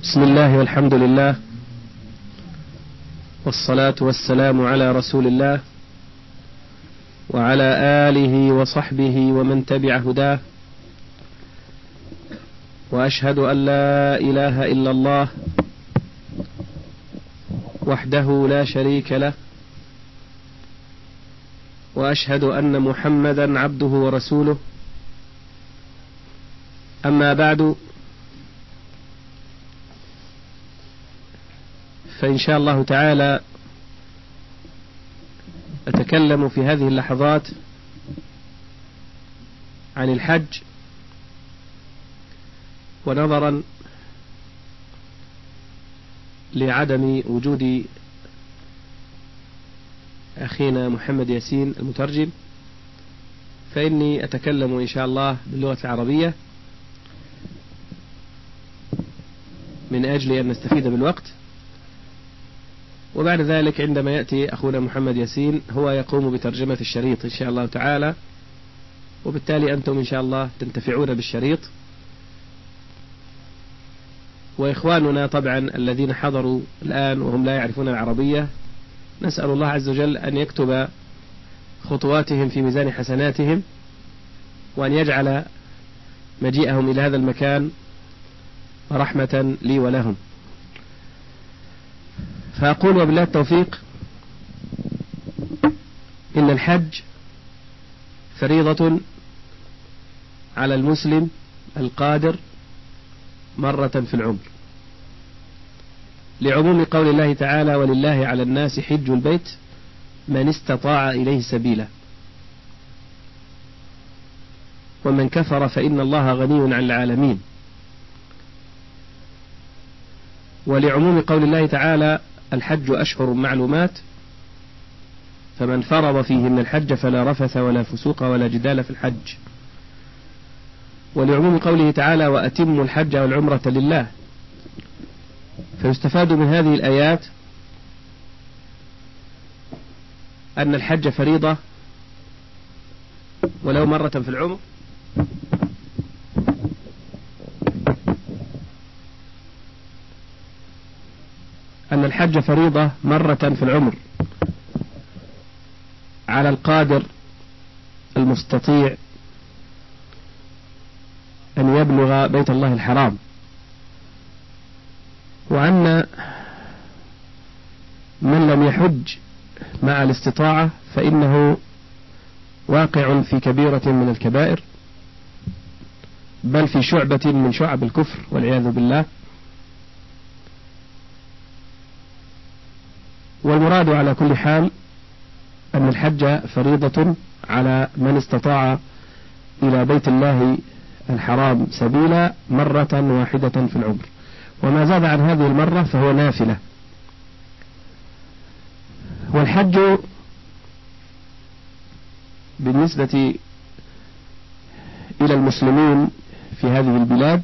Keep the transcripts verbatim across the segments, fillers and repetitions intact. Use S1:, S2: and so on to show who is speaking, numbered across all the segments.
S1: بسم الله والحمد لله والصلاة والسلام على رسول الله وعلى آله وصحبه ومن تبع هداه، وأشهد أن لا إله إلا الله وحده لا شريك له، وأشهد أن محمدا عبده ورسوله. أما بعد، فإن شاء الله تعالى أتكلم في هذه اللحظات عن الحج، ونظرا لعدم وجود أخينا محمد ياسين المترجم، فإني أتكلم إن شاء الله باللغة العربية من أجل أن نستفيد بالوقت. وبعد ذلك عندما يأتي أخونا محمد ياسين هو يقوم بترجمة الشريط إن شاء الله تعالى، وبالتالي أنتم إن شاء الله تنتفعون بالشريط. وإخواننا طبعا الذين حضروا الآن وهم لا يعرفون العربية، نسأل الله عز وجل أن يكتب خطواتهم في ميزان حسناتهم، وأن يجعل مجيئهم إلى هذا المكان رحمة لي ولهم. فأقول وبالله التوفيق: إن الحج فريضة على المسلم القادر مرة في العمر، لعموم قول الله تعالى: ولله على الناس حج البيت من استطاع إليه سبيلا، ومن كفر فإن الله غني عن العالمين. ولعموم قول الله تعالى: الحج أشهر معلومات، فمن فرض فيهن الحج فلا رفث ولا فسوق ولا جدال في الحج. ولعموم قوله تعالى: وأتموا الحج والعمرة لله. فيستفاد من هذه الآيات أن الحج فريضة ولو مرة في العمر، أن الحج فريضة مرة في العمر على القادر المستطيع أن يبلغ بيت الله الحرام، وأن من لم يحج مع الاستطاعة فإنه واقع في كبيرة من الكبائر، بل في شعبة من شعب الكفر والعياذ بالله. والمراد على كل حال أن الحج فريضة على من استطاع إلى بيت الله الحرام سبيلا مرة واحدة في العمر، وما زاد عن هذه المرة فهو نافلة. والحج بالنسبة إلى المسلمين في هذه البلاد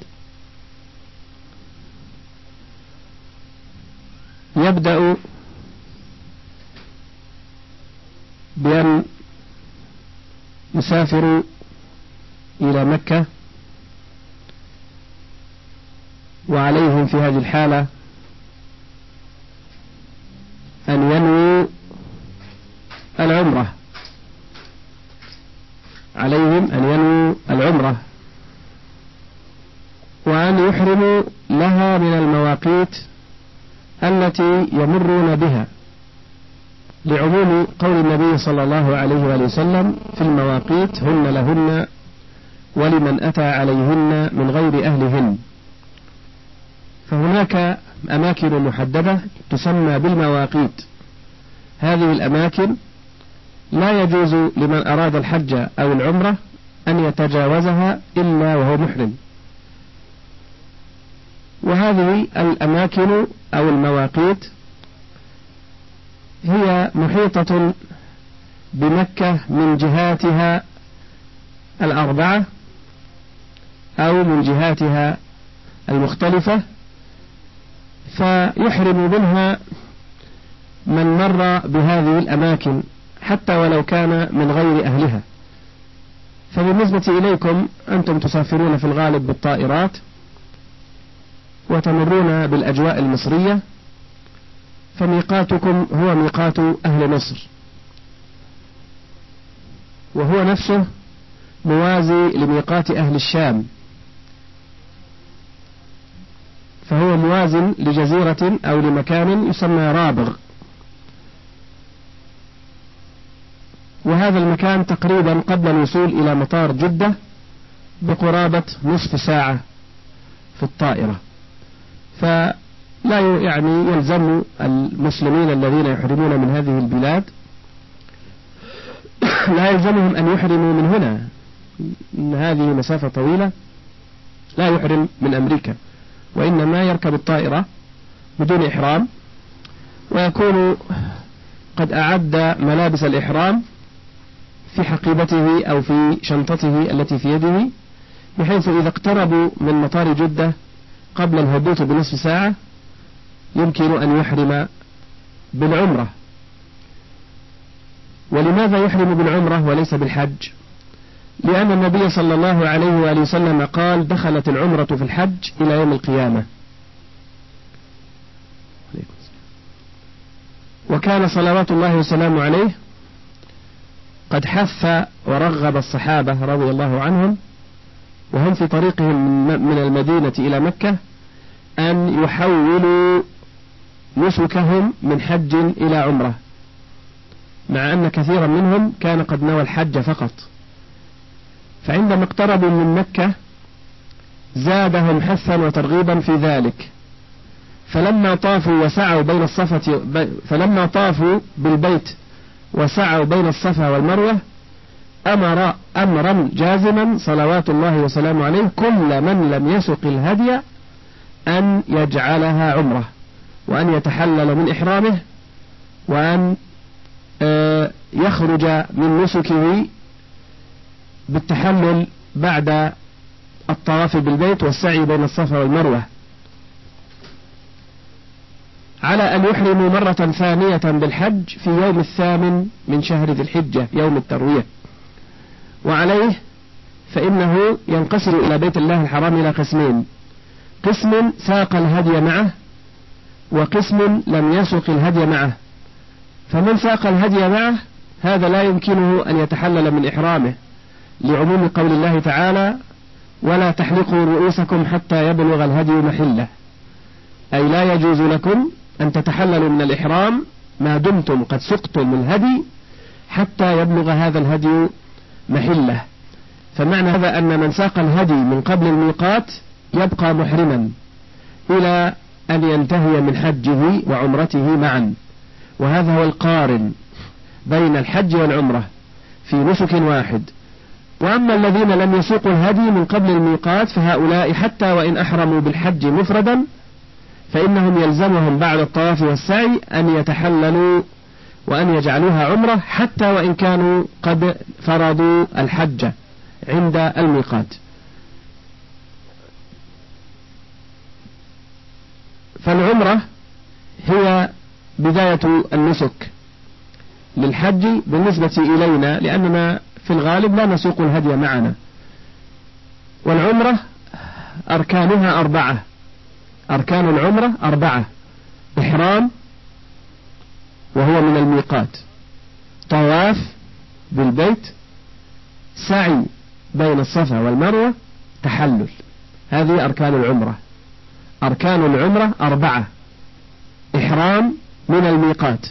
S1: يبدأ بأن يسافروا إلى مكة، وعليهم في هذه الحالة أن ينووا العمرة عليهم أن ينووا العمرة وأن يحرموا لها من المواقيت التي يمرون بها، لعموم قول النبي صلى الله عليه وآله وسلم: في المواقيت هن لهن ولمن أتى عليهن من غير أهلهن. فهناك أماكن محددة تسمى بالمواقيت. هذه الأماكن لا يجوز لمن أراد الحج أو العمرة أن يتجاوزها إلا وهو محرم. وهذه الأماكن أو المواقيت هي محيطة بمكة من جهاتها الأربعة أو من جهاتها المختلفة، فيحرم منها من مر بهذه الأماكن حتى ولو كان من غير أهلها. فبالنسبة إليكم أنتم تسافرون في الغالب بالطائرات، وتمرون بالأجواء المصرية، فميقاتكم هو ميقات أهل مصر، وهو نفسه موازي لميقات أهل الشام، فهو موازن لجزيرة أو لمكان يسمى رابغ، وهذا المكان تقريبا قبل الوصول إلى مطار جدة بقرابة نصف ساعة في الطائرة. فلا يعني يلزم المسلمين الذين يحرمون من هذه البلاد لا يلزمهم أن يحرموا من هنا، إن هذه مسافة طويلة، لا يحرم من أمريكا، وإنما يركب الطائرة بدون إحرام، ويكون قد أعد ملابس الإحرام في حقيبته أو في شنطته التي في يده، بحيث إذا اقتربوا من مطار جدة قبل الهبوط بنصف ساعة يمكن أن يحرم بالعمرة. ولماذا يحرم بالعمرة وليس بالحج؟ لأن النبي صلى الله عليه وآله وسلم قال: دخلت العمرة في الحج إلى يوم القيامة. وكان صلوات الله وسلامه عليه قد حث ورغب الصحابة رضي الله عنهم وهم في طريقهم من المدينة إلى مكة أن يحولوا نسكهم من حج إلى عمرة، مع أن كثيرا منهم كان قد نوى الحج فقط. فعندما اقتربوا من مكة زادهم حثا وترغيبا في ذلك، فلما طافوا وسعوا بين الصفا فلما طافوا بالبيت وسعوا بين الصفا والمروة أمر أمرا جازما صلوات الله وسلامه عليه كل من لم يسق الهدي أن يجعلها عمرة، وأن يتحلل من إحرامه، وأن يخرج من نسكه بالتحلل بعد الطواف بالبيت والسعي بين الصفا والمروة، على أن يحرموا مرة ثانية بالحج في يوم الثامن من شهر ذي الحجة يوم التروية. وعليه فإنه ينقسم إلى بيت الله الحرام إلى قسمين: قسم ساق الهدي معه، وقسم لم يسق الهدي معه. فمن ساق الهدي معه هذا لا يمكنه أن يتحلل من إحرامه، لعموم قول الله تعالى: ولا تحلقوا رؤوسكم حتى يبلغ الهدي محله، أي لا يجوز لكم أن تتحللوا من الإحرام ما دمتم قد سقتم الهدي حتى يبلغ هذا الهدي محله. فمعنى هذا أن من ساق الهدي من قبل الميقات يبقى محرما إلى أن ينتهي من حجه وعمرته معا، وهذا هو القارن بين الحج والعمرة في نسك واحد. وأما الذين لم يسوقوا الهدي من قبل الميقات فهؤلاء حتى وإن أحرموا بالحج مفردا فإنهم يلزمهم بعد الطواف والسعي أن يتحللوا وأن يجعلوها عمرة، حتى وإن كانوا قد فرضوا الحج عند الميقات. فالعمرة هي بداية النسك للحج بالنسبة إلينا، لأننا في الغالب لا نسوق الهدي معنا. والعمرة أركانها أربعة، أركان العمرة أربعة: إحرام وهو من الميقات، طواف بالبيت، سعي بين الصفا والمروة، تحلل. هذه أركان العمرة. أركان العمرة أربعة: إحرام من الميقات،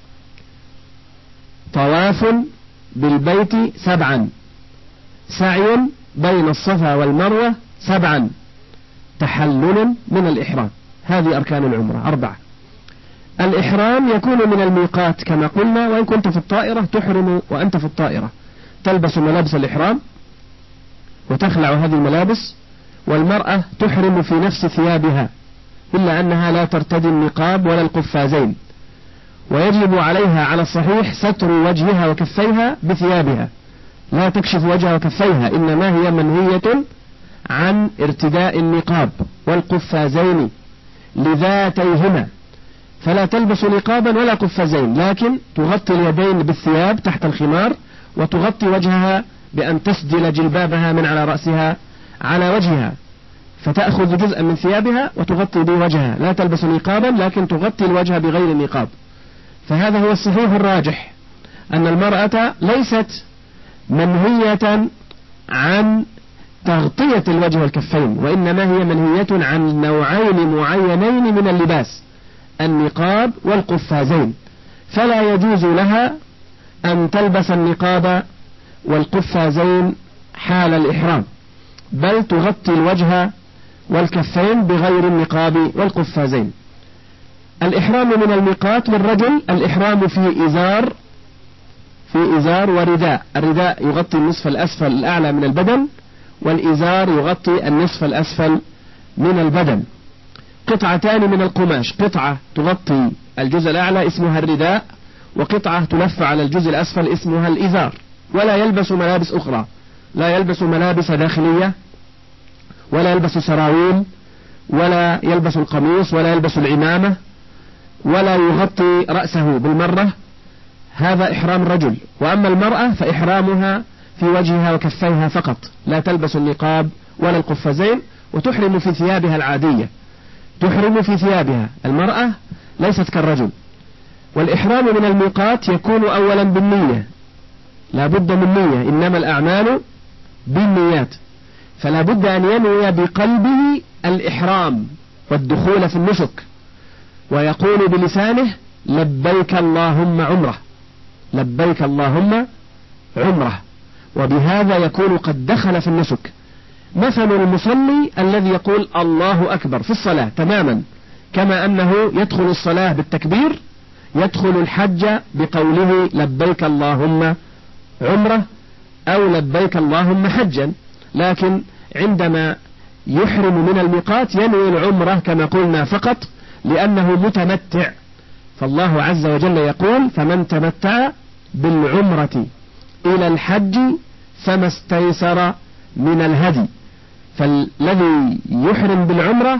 S1: طواف بالبيت سبعا، سعي بين الصفا والمروة سبعا، تحلل من الإحرام. هذه أركان العمرة أربعة. الإحرام يكون من الميقات كما قلنا، وإن كنت في الطائرة تحرم وأنت في الطائرة، تلبس ملابس الإحرام وتخلع هذه الملابس، والمرأة تحرم في نفس ثيابها إلا أنها لا ترتدي النقاب ولا القفازين، ويجب عليها على الصحيح ستر وجهها وكفيها بثيابها، لا تكشف وجهها وكفيها، إنما هي منهية عن ارتداء النقاب والقفازين لذاتيهما، فلا تلبس نقابا ولا قفازين، لكن تغطي اليدين بالثياب تحت الخمار، وتغطي وجهها بأن تسدل جلبابها من على رأسها على وجهها. فتأخذ جزءا من ثيابها وتغطي به وجهها، لا تلبس نقابا لكن تغطي الوجه بغير نقاب. فهذا هو الصحيح الراجح، أن المرأة ليست منهية عن تغطية الوجه والكفين، وإنما هي منهية عن نوعين معينين من اللباس، النقاب والقفازين، فلا يجوز لها أن تلبس النقاب والقفازين حال الإحرام، بل تغطي الوجه والكفين بغير النقاب والقفازين. الإحرام من الميقات للرجل، الإحرام في إزار في إزار ورداء، الرداء يغطي النصف الأسفل الأعلى من البدن، والإزار يغطي النصف الأسفل من البدن. قطعتان من القماش، قطعة تغطي الجزء الأعلى اسمها الرداء، وقطعة تلف على الجزء الأسفل اسمها الإزار. ولا يلبس ملابس أخرى، لا يلبس ملابس داخلية، ولا يلبس سراويل، ولا يلبس القميص، ولا يلبس العمامة، ولا يغطي رأسه بالمرة. هذا إحرام الرجل. وأما المرأة فإحرامها في وجهها وكفيها فقط، لا تلبس النقاب ولا القفازين، وتحرم في ثيابها العادية، تحرم في ثيابها. المرأة ليست كالرجل. والإحرام من الميقات يكون أولا بالنية، لا بد من نية، إنما الأعمال بالنيات، فلا بد أن ينوي بقلبه الإحرام والدخول في النسك، ويقول بلسانه لبيك اللهم عمره، لبيك اللهم عمره، وبهذا يكون قد دخل في النسك. مثل المصلي الذي يقول الله أكبر في الصلاة تماما، كما أنه يدخل الصلاة بالتكبير، يدخل الحج بقوله لبيك اللهم عمره أو لبيك اللهم حجا، لكن عندما يحرم من الميقات ينوي العمرة كما قلنا فقط، لأنه متمتع. فالله عز وجل يقول فمن تمتع بالعمرة إلى الحج فما استيسر من الهدي. فالذي يحرم بالعمرة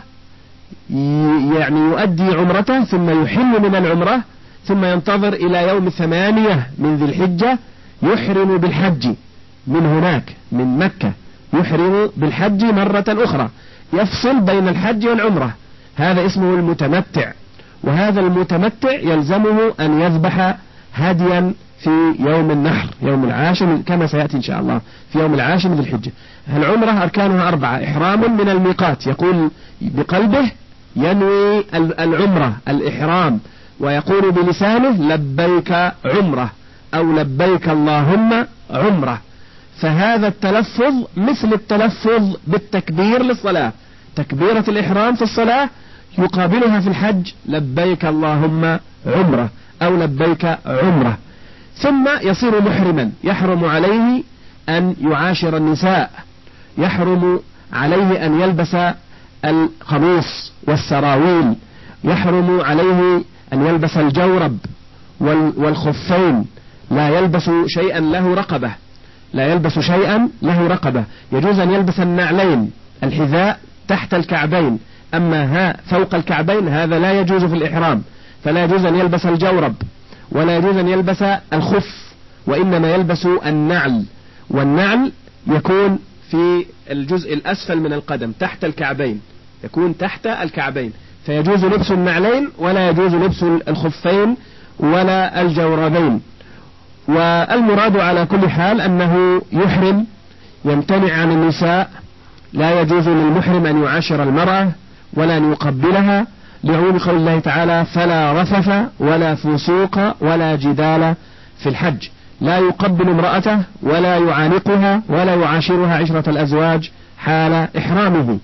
S1: يعني يؤدي عمرته ثم يحل من العمرة، ثم ينتظر إلى يوم ثمانية من ذي الحجة يحرم بالحج من هناك من مكة، يحرم بالحج مرة أخرى، يفصل بين الحج والعمرة. هذا اسمه المتمتع. وهذا المتمتع يلزمه أن يذبح هديا في يوم النحر، يوم العاشر كما سيأتي إن شاء الله، في يوم العاشر من ذي الحجة. العمرة أركانها أربعة: إحرام من الميقات، يقول بقلبه ينوي العمرة الإحرام، ويقول بلسانه لبيك عمرة أو لبيك اللهم عمرة. فهذا التلفظ مثل التلفظ بالتكبير للصلاة، تكبيرة الإحرام في الصلاة يقابلها في الحج لبيك اللهم عمرة أو لبيك عمرة. ثم يصير محرما، يحرم عليه أن يعاشر النساء، يحرم عليه أن يلبس القميص والسراويل، يحرم عليه أن يلبس الجورب والخفين، لا يلبس شيئا له رقبة، لا يلبس شيئا له رقبة. يجوز أن يلبس النعلين، الحذاء تحت الكعبين، أما ها فوق الكعبين هذا لا يجوز في الإحرام. فلا يجوز أن يلبس الجورب، ولا يجوز أن يلبس الخف، وإنما يلبس النعل، والنعل يكون في الجزء الأسفل من القدم تحت الكعبين، يكون تحت الكعبين، فيجوز لبس النعلين ولا يجوز لبس الخفين ولا الجوربين. والمراد على كل حال أنه يحرم، يمتنع عن النساء، لا يجوز للمحرم أن يعاشر المرأة ولا أن يقبلها، لعموم قول الله تعالى فلا رفث ولا فسوق ولا جدال في الحج، لا يقبل امرأته ولا يعانقها ولا يعاشرها عشرة الأزواج حال إحرامه.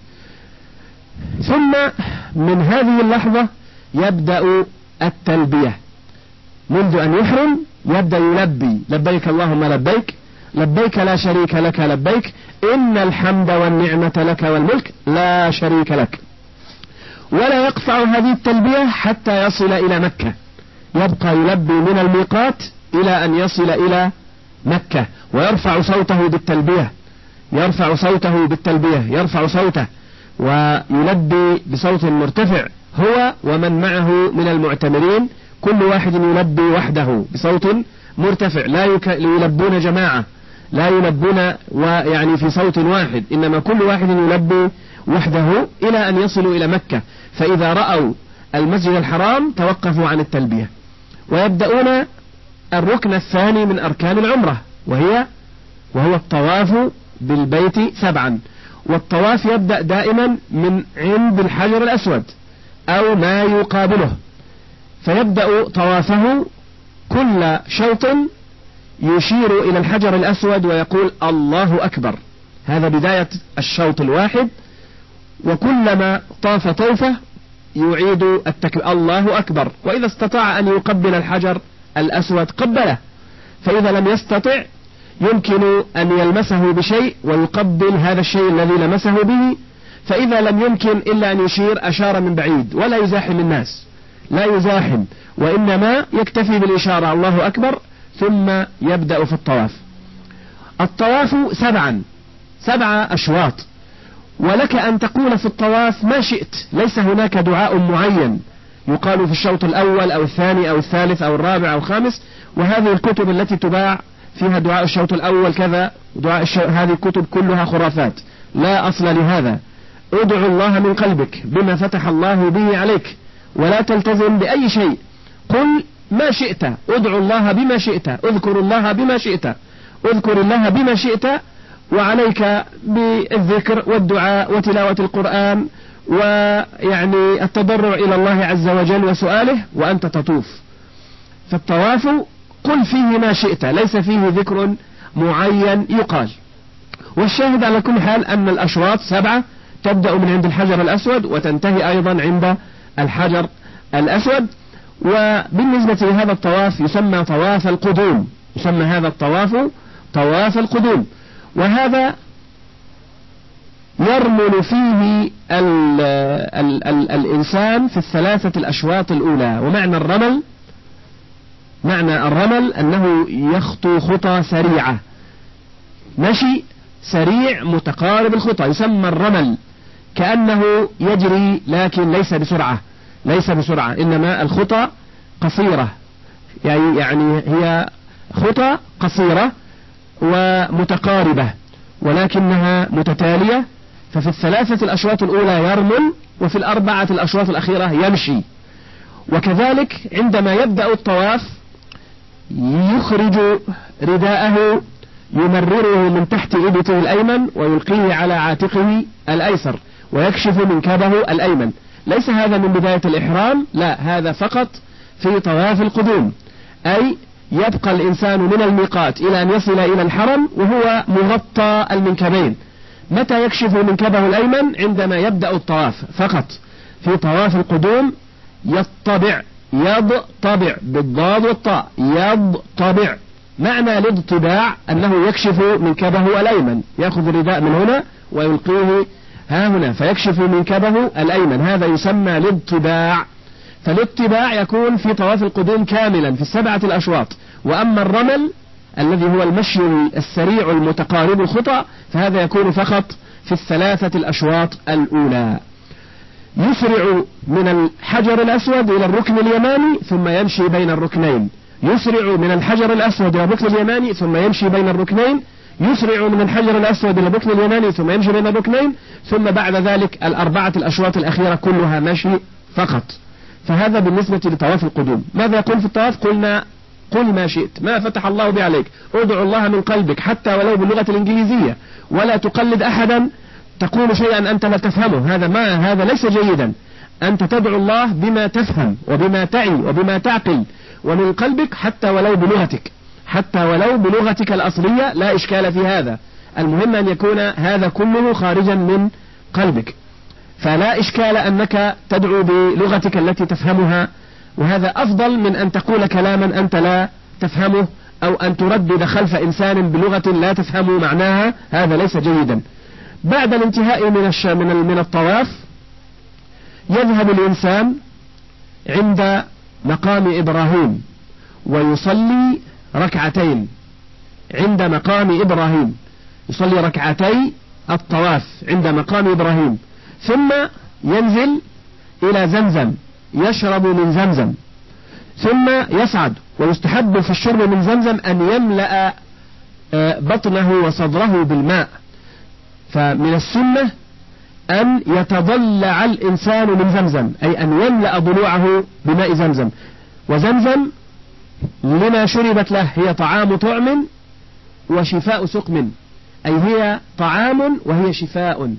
S1: ثم من هذه اللحظة يبدأ التلبية، منذ أن يحرم يبدأ يلبي لبيك اللهم لبيك، لبيك لا شريك لك لبيك، إن الحمد والنعمة لك والملك لا شريك لك. ولا يقطع هذه التلبية حتى يصل إلى مكة، يبقى يلبي من الميقات إلى أن يصل إلى مكة، ويرفع صوته بالتلبية، يرفع صوته بالتلبية يرفع صوته ويلبي بصوت مرتفع هو ومن معه من المعتمرين، كل واحد يلبي وحده بصوت مرتفع، لا يلبون جماعة، لا يلبون ويعني في صوت واحد، إنما كل واحد يلبي وحده إلى أن يصلوا إلى مكة، فإذا رأوا المسجد الحرام توقفوا عن التلبية ويبدأون الركن الثاني من أركان العمرة، وهي وهو الطواف بالبيت سبعا. والطواف يبدأ دائما من عند الحجر الأسود أو ما يقابله، فيبدأ طوافه كل شوط يشير إلى الحجر الأسود ويقول الله أكبر، هذا بداية الشوط الواحد، وكلما طاف طوفة يعيد التكبير الله أكبر، وإذا استطاع أن يقبل الحجر الأسود قبله، فإذا لم يستطع يمكن أن يلمسه بشيء ويقبل هذا الشيء الذي لمسه به، فإذا لم يمكن إلا أن يشير أشار من بعيد ولا يزاحم الناس، لا يزاحم، وإنما يكتفي بالإشارة الله أكبر ثم يبدأ في الطواف. الطواف سبعا سبع أشواط، ولك أن تقول في الطواف ما شئت، ليس هناك دعاء معين يقال في الشوط الأول أو الثاني أو الثالث أو الرابع أو الخامس، وهذه الكتب التي تباع فيها دعاء الشوط الأول كذا دعاء الشوط، هذه الكتب كلها خرافات لا أصل لهذا. ادعو الله من قلبك بما فتح الله به عليك، ولا تلتزم بأي شيء، قل ما شئت، ادعو الله بما شئت، اذكر الله بما شئت، اذكر الله بما شئت، وعليك بالذكر والدعاء وتلاوة القرآن ويعني التضرع إلى الله عز وجل وسؤاله وأنت تطوف. فالطواف قل فيه ما شئت، ليس فيه ذكر معين يقال. والشاهد على كل حال أن الأشواط سبعة، تبدأ من عند الحجر الأسود وتنتهي أيضا عند الحجر الأسود. وبالنسبة لهذا الطواف يسمى طواف القدوم، يسمى هذا الطواف طواف القدوم، وهذا يرمل فيه ال ال ال الإنسان في الثلاثة الأشواط الأولى. ومعنى الرمل معنى الرمل أنه يخطو خطى سريعة، مشي سريع متقارب الخطى، يسمى الرمل، كأنه يجري لكن ليس بسرعة ليس بسرعة إنما الخطى قصيرة، يعني يعني هي خطى قصيرة ومتقاربة ولكنها متتالية. ففي الثلاثة الأشواط الأولى يرمل، وفي الأربعة الأشواط الأخيرة يمشي. وكذلك عندما يبدأ الطواف يخرج رداءه يمرره من تحت إبطه الأيمن ويلقيه على عاتقه الأيسر ويكشف منكبه الأيمن. ليس هذا من بداية الإحرام، لا، هذا فقط في طواف القدوم، أي يبقى الإنسان من الميقات إلى أن يصل إلى الحرم وهو مغطى المنكبين. متى يكشف منكبه الأيمن؟ عندما يبدأ الطواف فقط. في طواف القدوم يطبع يضطبع بالضاد والطاء، يضطبع. معنى الاضطباع أنه يكشف منكبه الأيمن، يأخذ الرداء من هنا ويلقيه ها هنا فيكشف منكبه الأيمن، هذا يسمى الاضطباع. فالاضطباع يكون في طواف القدوم كاملا في السبعة الأشواط. وأما الرمل الذي هو المشي السريع المتقارب الخطى فهذا يكون فقط في الثلاثة الأشواط الأولى. يسرع من الحجر الأسود إلى الركن اليماني ثم يمشي بين الركنين، يسرع من الحجر الأسود إلى الركن اليماني ثم يمشي بين الركنين، يسرع من الحجر الأسود إلى الركن اليماني ثم يمشي بين الركنين، ثم بعد ذلك الأربعة الأشواط الأخيرة كلها مشي فقط. فهذا بالنسبة لطواف القدوم. ماذا يقول في الطواف؟ قلنا قل ما شئت، ما فتح الله به عليك، ادعو الله من قلبك حتى ولو باللغة الإنجليزية، ولا تقلد أحدا تقول شيئا أنت لا تفهمه، هذا ما هذا ليس جيدا. أنت تدعو الله بما تفهم وبما تعي وبما تعقل ومن قلبك حتى ولو بلغتك حتى ولو بلغتك الأصلية، لا إشكال في هذا. المهم أن يكون هذا كله خارجا من قلبك، فلا إشكال أنك تدعو بلغتك التي تفهمها، وهذا أفضل من أن تقول كلاما أنت لا تفهمه أو أن تردد خلف إنسان بلغة لا تفهم معناها، هذا ليس جيدا. بعد الانتهاء من الش... من من الطواف يذهب الإنسان عند مقام إبراهيم ويصلي ركعتين. عند مقام إبراهيم يصلي ركعتي الطواف عند مقام إبراهيم، ثم ينزل إلى زمزم يشرب من زمزم، ثم يصعد. ويستحب في الشرب من زمزم أن يملأ بطنه وصدره بالماء، فمن السنة أن يتضلع الإنسان من زمزم، أي أن يملأ ضلوعه بماء زمزم. وزمزم لما شربت له هي طعام طعم وشفاء سقم، أي هي طعام وهي شفاء.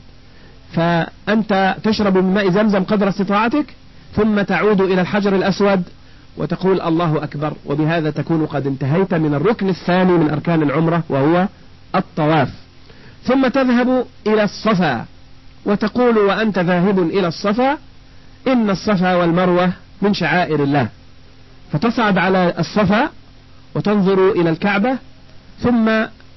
S1: فأنت تشرب من ماء زمزم قدر استطاعتك، ثم تعود إلى الحجر الأسود وتقول الله أكبر، وبهذا تكون قد انتهيت من الركن الثاني من أركان العمرة وهو الطواف. ثم تذهب إلى الصفا وتقول وأنت ذاهب إلى الصفا إن الصفا والمروة من شعائر الله، فتصعد على الصفا وتنظر إلى الكعبة، ثم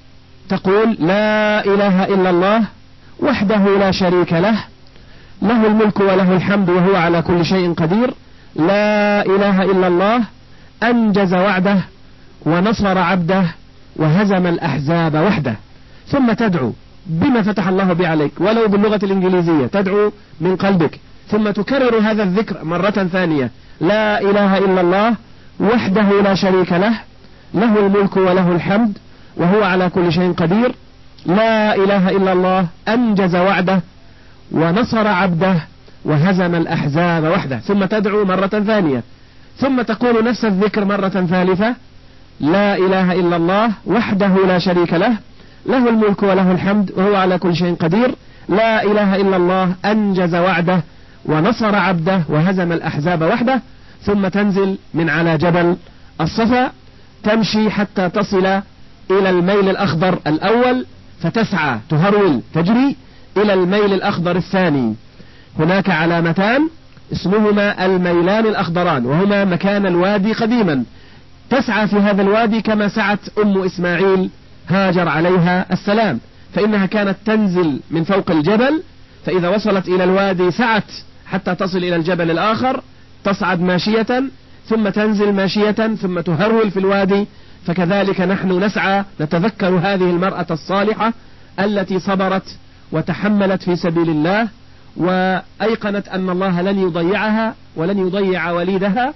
S1: تقول لا إله إلا الله وحده لا شريك له، له الملك وله الحمد وهو على كل شيء قدير، لا إله إلا الله أنجز وعده ونصر عبده وهزم الأحزاب وحده. ثم تدعو بما فتح الله به عليك ولو باللغة الإنجليزية، تدعو من قلبك، ثم تكرر هذا الذكر مرة ثانية، لا إله إلا الله وحده لا شريك له، له الملك وله الحمد وهو على كل شيء قدير، لا إله إلا الله أنجز وعده ونصر عبده وهزم الأحزاب وحده. ثم تدعو مرة ثانية، ثم تقول نفس الذكر مرة ثالثة، لا إله إلا الله وحده لا شريك له، له الملك وله الحمد وهو على كل شيء قدير، لا إله إلا الله أنجز وعده ونصر عبده وهزم الأحزاب وحده. ثم تنزل من على جبل الصفا، تمشي حتى تصل إلى الميل الأخضر الأول، فتسعى تهرول تجري إلى الميل الأخضر الثاني. هناك علامتان اسمهما الميلان الأخضران، وهما مكان الوادي قديما، تسعى في هذا الوادي كما سعت أم إسماعيل هاجر عليها السلام، فإنها كانت تنزل من فوق الجبل، فإذا وصلت إلى الوادي سعت حتى تصل إلى الجبل الآخر، تصعد ماشية ثم تنزل ماشية ثم تهرول في الوادي. فكذلك نحن نسعى نتذكر هذه المرأة الصالحة التي صبرت وتحملت في سبيل الله، وأيقنت أن الله لن يضيعها ولن يضيع وليدها.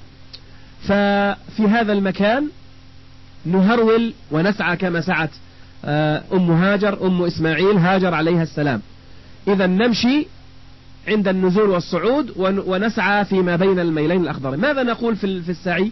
S1: ففي هذا المكان نهرول ونسعى كما سعت أم هاجر أم إسماعيل هاجر عليها السلام. إذا نمشي عند النزول والصعود ونسعى فيما بين الميلين الأخضر. ماذا نقول في السعي؟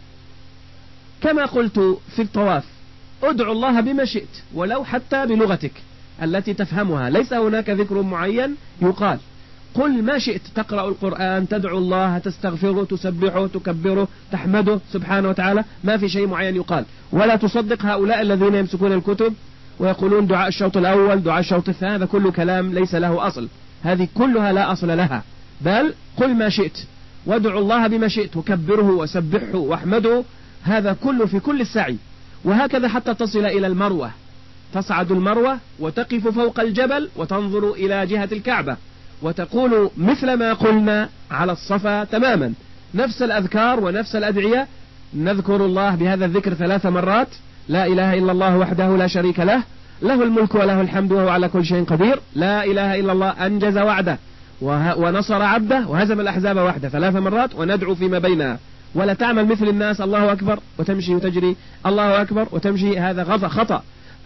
S1: كما قلت في الطواف، ادعو الله بما شئت ولو حتى بلغتك التي تفهمها، ليس هناك ذكر معين يقال، قل ما شئت، تقرأ القرآن، تدعو الله، تستغفره، تسبحه، تكبره، تحمده سبحانه وتعالى، ما في شيء معين يقال. ولا تصدق هؤلاء الذين يمسكون الكتب ويقولون دعاء الشوط الأول دعاء الشوط الثاني، هذا كله كلام ليس له أصل، هذه كلها لا أصل لها. بل قل ما شئت وادعو الله بما شئت وكبره وسبحه واحمده، هذا كله في كل السعي. وهكذا حتى تصل إلى المروة، تصعد المروة وتقف فوق الجبل وتنظر إلى جهة الكعبة وتقول مثل ما قلنا على الصفا تماما، نفس الأذكار ونفس الأدعية. نذكر الله بهذا الذكر ثلاث مرات، لا إله إلا الله وحده لا شريك له، له الملك وله الحمد وهو على كل شيء قدير، لا إله إلا الله أنجز وعده ونصر عبده وهزم الأحزاب وحده، ثلاث مرات. وندعو فيما بينها، ولا تعمل مثل الناس الله أكبر وتمشي وتجري، الله أكبر وتمشي، هذا غلط خطأ.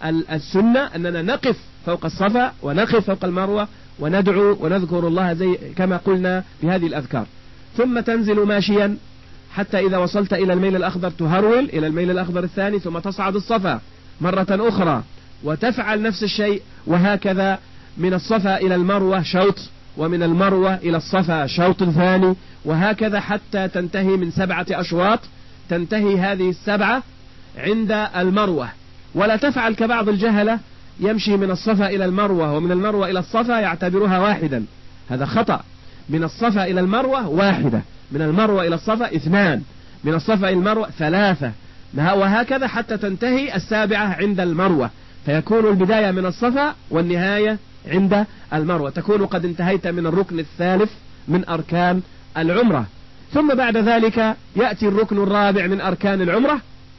S1: السنة أننا نقف فوق الصفا ونقف فوق المروة وندعو ونذكر الله زي كما قلنا بهذه الأذكار. ثم تنزل ماشيا حتى إذا وصلت إلى الميل الأخضر تهرول إلى الميل الأخضر الثاني، ثم تصعد الصفا مرة أخرى وتفعل نفس الشيء. وهكذا من الصفا إلى المروة شوط، ومن المروة إلى الصفا شوط ثاني، وهكذا حتى تنتهي من سبعة أشواط، تنتهي هذه السبعة عند المروة. ولا تفعل كبعض الجهلة يمشي من الصفا إلى المروة ومن المروة إلى الصفا يعتبرها واحدا، هذا خطأ. من الصفا إلى المروة واحدة، من المروة إلى الصفا اثنان، من الصفا إلى المروة ثلاثة، وهكذا حتى تنتهي السابعة عند المروة، فيكون البداية من الصفا والنهاية عند المروة، تكون قد انتهيت من الركن الثالث من أركان العمرة. ثم بعد ذلك يأتي الركن الرابع من أركان العمرة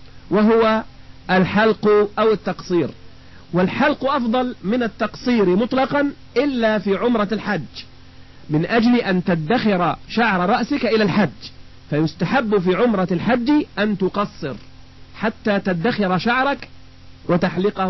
S1: وهو الحلق أو التقصير. والحلق أفضل من التقصير مطلقا إلا في عمرة الحج، من أجل أن تدخر شعر رأسك إلى الحج، فيستحب في عمرة الحج أن تقصر حتى تدخر شعرك وتحلقه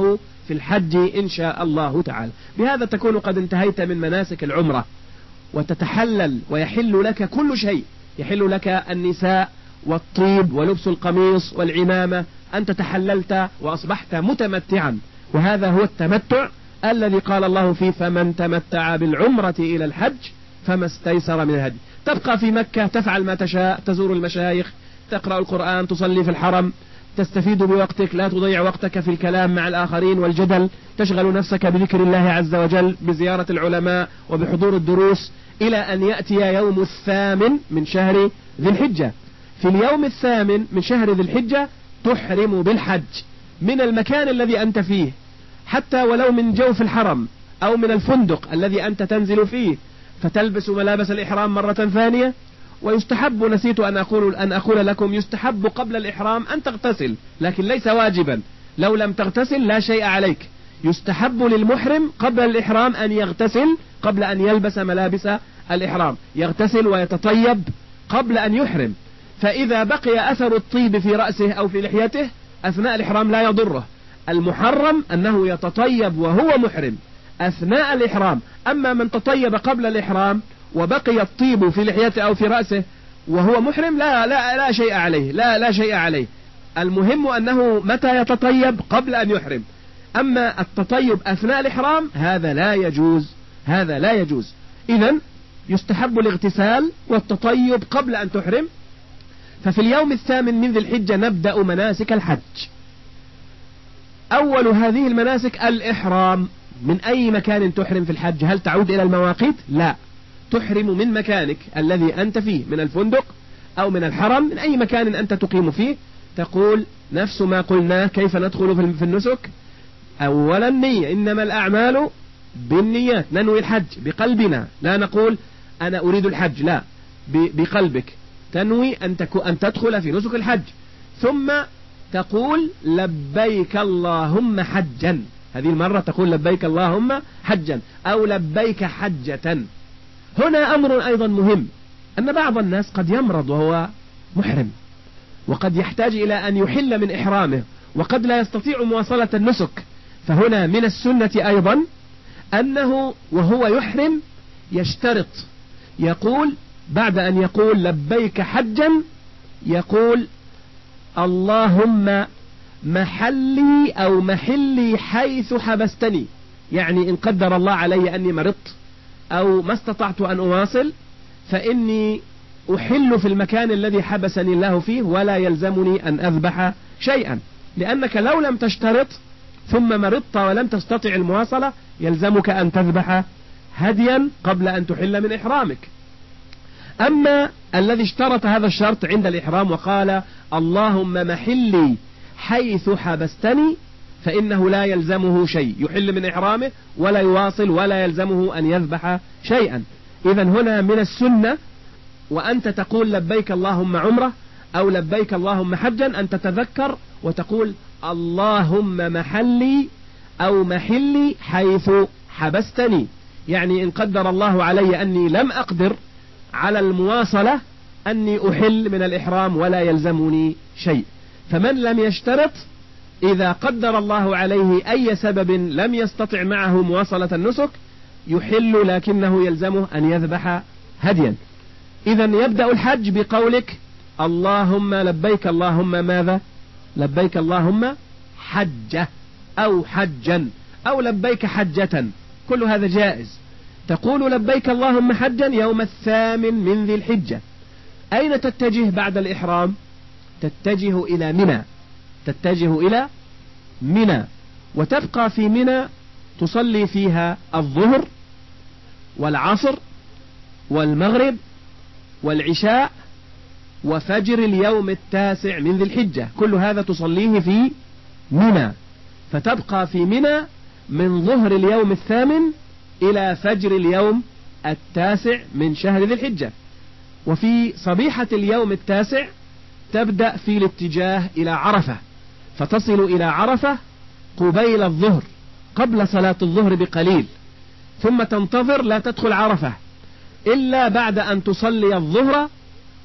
S1: في الحج إن شاء الله تعالى. بهذا تكون قد انتهيت من مناسك العمرة، وتتحلل ويحل لك كل شيء، يحل لك النساء والطيب ولبس القميص والعمامة، أنت تحللت وأصبحت متمتعا، وهذا هو التمتع الذي قال الله فيه فمن تمتع بالعمرة إلى الحج فما استيسر من الهدي. تبقى في مكة تفعل ما تشاء، تزور المشايخ، تقرأ القرآن، تصلي في الحرم، تستفيد بوقتك، لا تضيع وقتك في الكلام مع الآخرين والجدل، تشغل نفسك بذكر الله عز وجل، بزيارة العلماء وبحضور الدروس، إلى أن يأتي يوم الثامن من شهر ذي الحجة. في اليوم الثامن من شهر ذي الحجة تحرم بالحج من المكان الذي أنت فيه، حتى ولو من جوف الحرم أو من الفندق الذي أنت تنزل فيه، فتلبس ملابس الإحرام مرة ثانية. ويستحب، نسيت أن أقول, أن أقول لكم، يستحب قبل الإحرام أن تغتسل، لكن ليس واجبا، لو لم تغتسل لا شيء عليك. يستحب للمحرم قبل الإحرام أن يغتسل قبل أن يلبس ملابس الإحرام، يغتسل ويتطيب قبل أن يحرم، فإذا بقي أثر الطيب في رأسه أو في لحيته أثناء الإحرام لا يضره. المحرم أنه يتطيب وهو محرم أثناء الإحرام، أما من تطيب قبل الإحرام وبقي الطيب في لحيته أو في رأسه وهو محرم لا لا لا شيء عليه، لا لا شيء عليه. المهم أنه متى يتطيب قبل أن يحرم، أما التطيب أثناء الإحرام هذا لا يجوز، هذا لا يجوز. إذن يستحب الاغتسال والتطيب قبل أن تحرم. ففي اليوم الثامن من ذي الحجة نبدأ مناسك الحج. أول هذه المناسك الإحرام. من أي مكان تحرم في الحج؟ هل تعود إلى المواقيت؟ لا، تحرم من مكانك الذي أنت فيه، من الفندق أو من الحرم، من أي مكان أنت تقيم فيه. تقول نفس ما قلنا كيف ندخل في النسك. أولا نية، إنما الأعمال بالنيات، ننوي الحج بقلبنا، لا نقول أنا أريد الحج، لا، بقلبك تنوي أن, أن تدخل في نسك الحج، ثم تقول لبيك اللهم حجا. هذه المرة تقول لبيك اللهم حجا أو لبيك حجة. هنا أمر أيضا مهم، أن بعض الناس قد يمرض وهو محرم، وقد يحتاج إلى أن يحل من إحرامه، وقد لا يستطيع مواصلة النسك. فهنا من السنة أيضا أنه وهو يحرم يشترط، يقول بعد أن يقول لبيك حجا يقول اللهم محلي أو محلي حيث حبستني، يعني إن قدر الله علي أني مرضت أو ما استطعت أن أواصل فإني أحل في المكان الذي حبسني الله فيه، ولا يلزمني أن أذبح شيئا، لأنك لو لم تشترط ثم مرضت ولم تستطع المواصلة يلزمك أن تذبح هديا قبل أن تحل من إحرامك. أما الذي اشترط هذا الشرط عند الإحرام وقال اللهم محلي حيث حبستني فإنه لا يلزمه شيء، يحل من إحرامه ولا يواصل ولا يلزمه أن يذبح شيئا. إذن هنا من السنة وأنت تقول لبيك اللهم عمرة أو لبيك اللهم حجا أن تتذكر وتقول اللهم محلي أو محلي حيث حبستني، يعني إن قدر الله علي أني لم أقدر على المواصلة أني أحل من الإحرام ولا يلزمني شيء. فمن لم يشترط إذا قدر الله عليه أي سبب لم يستطع معه مواصلة النسك يحل، لكنه يلزمه أن يذبح هديا. إذن يبدأ الحج بقولك اللهم لبيك اللهم ماذا؟ لبيك اللهم حجة أو حجا أو لبيك حجة، كل هذا جائز. تقول لبيك اللهم حجا يوم الثامن من ذي الحجة. أين تتجه بعد الإحرام؟ تتجه إلى منى، تتجه إلى منى وتبقى في منى تصلي فيها الظهر والعصر والمغرب والعشاء وفجر اليوم التاسع من ذي الحجة، كل هذا تصليه في منى. فتبقى في منى من ظهر اليوم الثامن إلى فجر اليوم التاسع من شهر ذي الحجة. وفي صبيحة اليوم التاسع تبدأ في الاتجاه إلى عرفة، فتصل إلى عرفة قبيل الظهر قبل صلاة الظهر بقليل، ثم تنتظر لا تدخل عرفة إلا بعد أن تصلي الظهر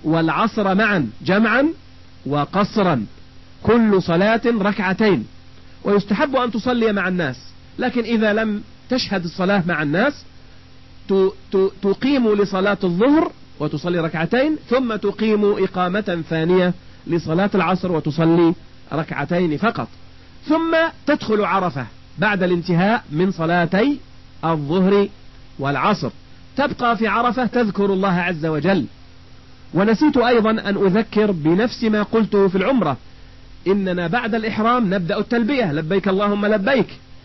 S1: والعصر معا جمعا وقصرا، كل صلاة ركعتين، ويستحب أن تصلي مع الناس، لكن إذا لم تشهد الصلاة مع الناس تقيم لصلاة الظهر وتصلي ركعتين، ثم تقيم إقامة ثانية لصلاة العصر وتصلي ركعتين فقط، ثم تدخل عرفة بعد الانتهاء من صلاتي الظهر والعصر، تبقى في عرفة تذكر الله عز وجل. ونسيت أيضا أن أذكر بنفس ما قلته في العمرة، إننا بعد الإحرام نبدأ التلبية لبيك اللهم لبيك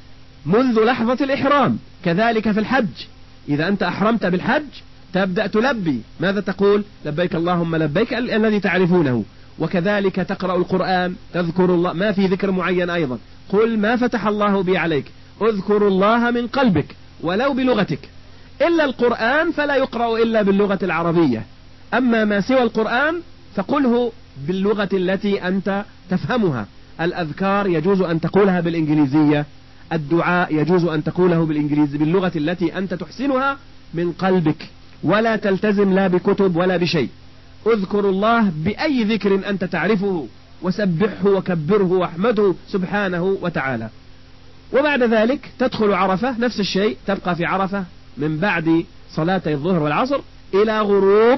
S1: منذ لحظة الإحرام. كذلك في الحج، إذا أنت أحرمت بالحج تبدأ تلبي، ماذا تقول؟ لبيك اللهم لبيك الذي تعرفونه. وكذلك تقرأ القرآن تذكر الله، ما في ذكر معين أيضا، قل ما فتح الله بي عليك، اذكر الله من قلبك ولو بلغتك، إلا القرآن فلا يقرأ إلا باللغة العربية، أما ما سوى القرآن فقله باللغة التي أنت تفهمها. الأذكار يجوز أن تقولها بالإنجليزية، الدعاء يجوز أن تقوله بالإنجليزي باللغة التي أنت تحسنها من قلبك، ولا تلتزم لا بكتب ولا بشيء. اذكر الله بأي ذكر أنت تعرفه، وسبحه وكبره واحمده سبحانه وتعالى. وبعد ذلك تدخل عرفة، نفس الشيء، تبقى في عرفة من بعد صلاتي الظهر والعصر إلى غروب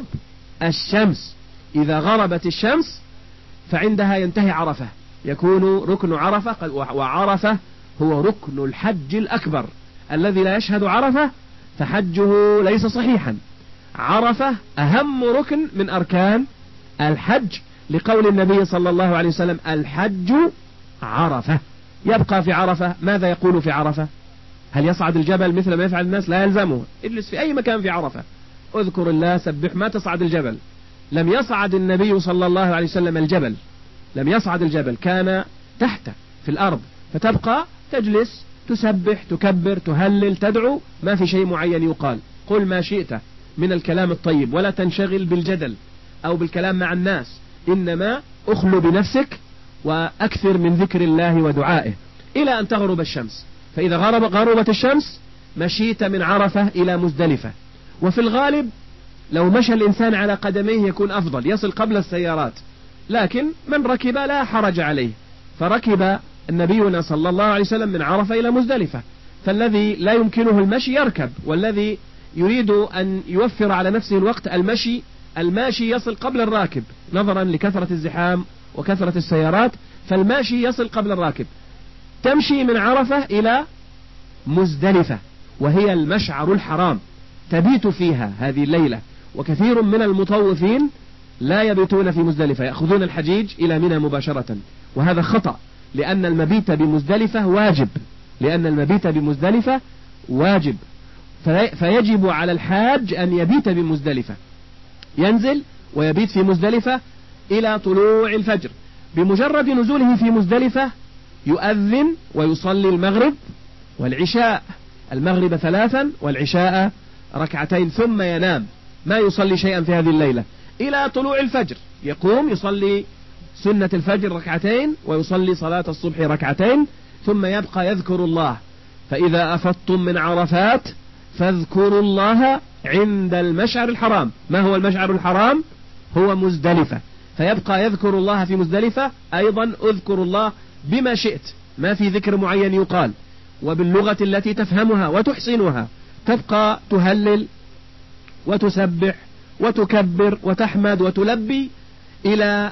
S1: الشمس. إذا غربت الشمس فعندها ينتهي عرفة، يكون ركن عرفة، وعرفة هو ركن الحج الأكبر، الذي لا يشهد عرفة فحجه ليس صحيحا. عرفة أهم ركن من أركان الحج، لقول النبي صلى الله عليه وسلم الحج عرفة. يبقى في عرفة، ماذا يقول في عرفة؟ هل يصعد الجبل مثل ما يفعل الناس؟ لا يلزمه، اجلس في أي مكان في عرفة، اذكر الله، سبح، ما تصعد الجبل. لم يصعد النبي صلى الله عليه وسلم الجبل، لم يصعد الجبل، كان تحت في الأرض، فتبقى تجلس تسبح تكبر تهلل تدعو، ما في شيء معين يقال، قل ما شئت من الكلام الطيب، ولا تنشغل بالجدل أو بالكلام مع الناس، إنما أخلو بنفسك وأكثر من ذكر الله ودعائه إلى أن تغرب الشمس. فإذا غرب غربت الشمس مشيت من عرفة إلى مزدلفة. وفي الغالب لو مشى الإنسان على قدميه يكون أفضل، يصل قبل السيارات، لكن من ركب لا حرج عليه، فركب النبينا صلى الله عليه وسلم من عرفة إلى مزدلفة. فالذي لا يمكنه المشي يركب، والذي يريد أن يوفر على نفسه الوقت المشي الماشي يصل قبل الراكب، نظرا لكثرة الزحام وكثرة السيارات، فالماشي يصل قبل الراكب. تمشي من عرفة إلى مزدلفة، وهي المشعر الحرام، تبيت فيها هذه الليلة. وكثير من المطوفين لا يبيتون في مزدلفة، يأخذون الحجيج إلى منى مباشرة، وهذا خطأ، لأن المبيت بمزدلفة واجب، لأن المبيت بمزدلفة واجب، فيجب على الحاج أن يبيت بمزدلفة، ينزل ويبيت في مزدلفة إلى طلوع الفجر. بمجرد نزوله في مزدلفة يؤذن ويصلي المغرب والعشاء، المغرب ثلاثا والعشاء ركعتين، ثم ينام، ما يصلي شيئا في هذه الليلة إلى طلوع الفجر. يقوم يصلي سنة الفجر ركعتين، ويصلي صلاة الصبح ركعتين، ثم يبقى يذكر الله. فإذا أفضتم من عرفات فاذكروا الله عند المشعر الحرام. ما هو المشعر الحرام؟ هو مزدلفة. فيبقى يذكر الله في مزدلفة. أيضا اذكر الله بما شئت، ما في ذكر معين يقال، وباللغة التي تفهمها وتحسنها، تبقى تهلل وتسبح وتكبر وتحمد وتلبي إلى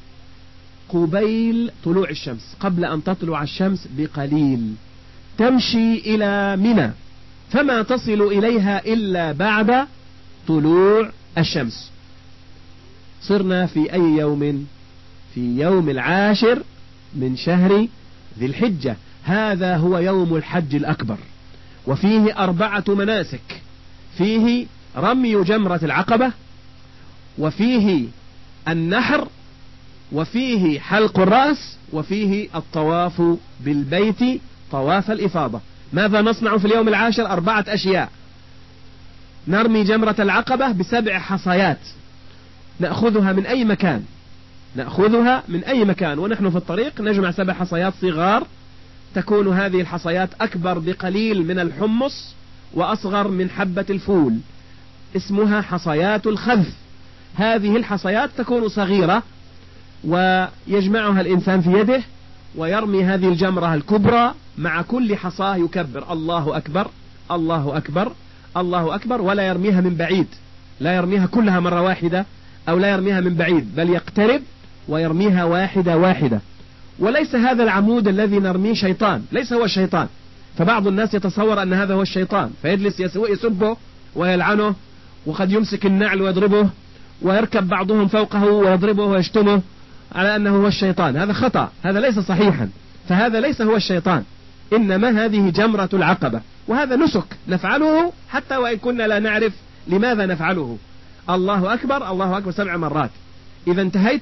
S1: قبيل طلوع الشمس، قبل أن تطلع الشمس بقليل، تمشي إلى منى، فما تصل إليها إلا بعد طلوع الشمس. صرنا في أي يوم؟ في يوم العاشر من شهر ذي الحجة، هذا هو يوم الحج الأكبر، وفيه أربعة مناسك، فيه رمي جمرة العقبة، وفيه النحر، وفيه حلق الرأس، وفيه الطواف بالبيت طواف الإفاضة. ماذا نصنع في اليوم العاشر؟ أربعة أشياء. نرمي جمرة العقبة بسبع حصيات، نأخذها من أي مكان، نأخذها من أي مكان، ونحن في الطريق نجمع سبع حصيات صغار، تكون هذه الحصيات أكبر بقليل من الحمص وأصغر من حبة الفول، اسمها حصيات الخذف. هذه الحصيات تكون صغيرة، ويجمعها الإنسان في يده، ويرمي هذه الجمرة الكبرى مع كل حصاه يكبر الله أكبر الله أكبر الله أكبر، ولا يرميها من بعيد، لا يرميها كلها مرة واحدة أو لا يرميها من بعيد، بل يقترب ويرميها واحدة واحدة. وليس هذا العمود الذي نرميه شيطان، ليس هو الشيطان. فبعض الناس يتصور أن هذا هو الشيطان فيجلس يسبه ويلعنه، وقد يمسك النعل ويضربه، ويركب بعضهم فوقه ويضربه ويشتمه على أنه هو الشيطان. هذا خطأ، هذا ليس صحيحا، فهذا ليس هو الشيطان، إنما هذه جمرة العقبة، وهذا نسك نفعله حتى وإن كنا لا نعرف لماذا نفعله. الله أكبر الله أكبر سبع مرات. إذا انتهيت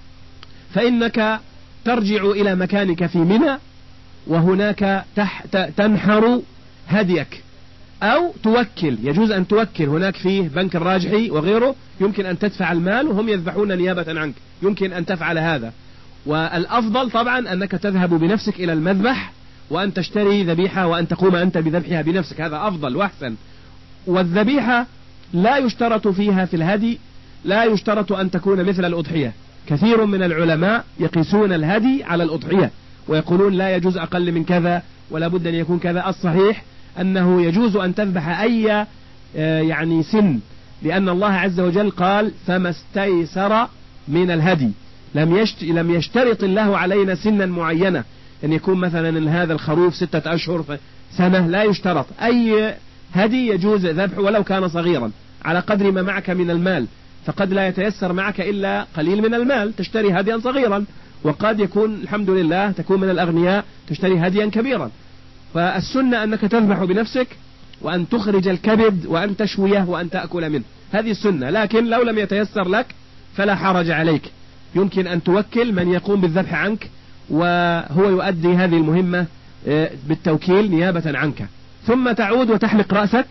S1: فإنك ترجع إلى مكانك في منى، وهناك تنحر هديك أو توكل، يجوز أن توكل، هناك فيه بنك الراجحي وغيره يمكن أن تدفع المال وهم يذبحون نيابة عنك، يمكن أن تفعل هذا. والأفضل طبعا أنك تذهب بنفسك إلى المذبح وأن تشتري ذبيحة وأن تقوم أنت بذبحها بنفسك، هذا أفضل وأحسن. والذبيحة لا يشترط فيها في الهدي، لا يشترط أن تكون مثل الأضحية. كثير من العلماء يقيسون الهدي على الأضحية ويقولون لا يجوز أقل من كذا ولا بد أن يكون كذا. الصحيح أنه يجوز أن تذبح أي يعني سن، لأن الله عز وجل قال فما استيسر من الهدي، لم لم يشترط الله علينا سنا معينة أن يكون مثلا هذا الخروف ستة أشهر سنة، لا يشترط. أي هدي يجوز ذبح ولو كان صغيرا على قدر ما معك من المال، فقد لا يتيسر معك إلا قليل من المال تشتري هديا صغيرا، وقد يكون الحمد لله تكون من الأغنياء تشتري هديا كبيرا. فالسنة أنك تذبح بنفسك وأن تخرج الكبد وأن تشويه وأن تأكل منه، هذه السنة. لكن لو لم يتيسر لك فلا حرج عليك، يمكن أن توكل من يقوم بالذبح عنك وهو يؤدي هذه المهمة بالتوكيل نيابة عنك، ثم تعود وتحلق رأسك،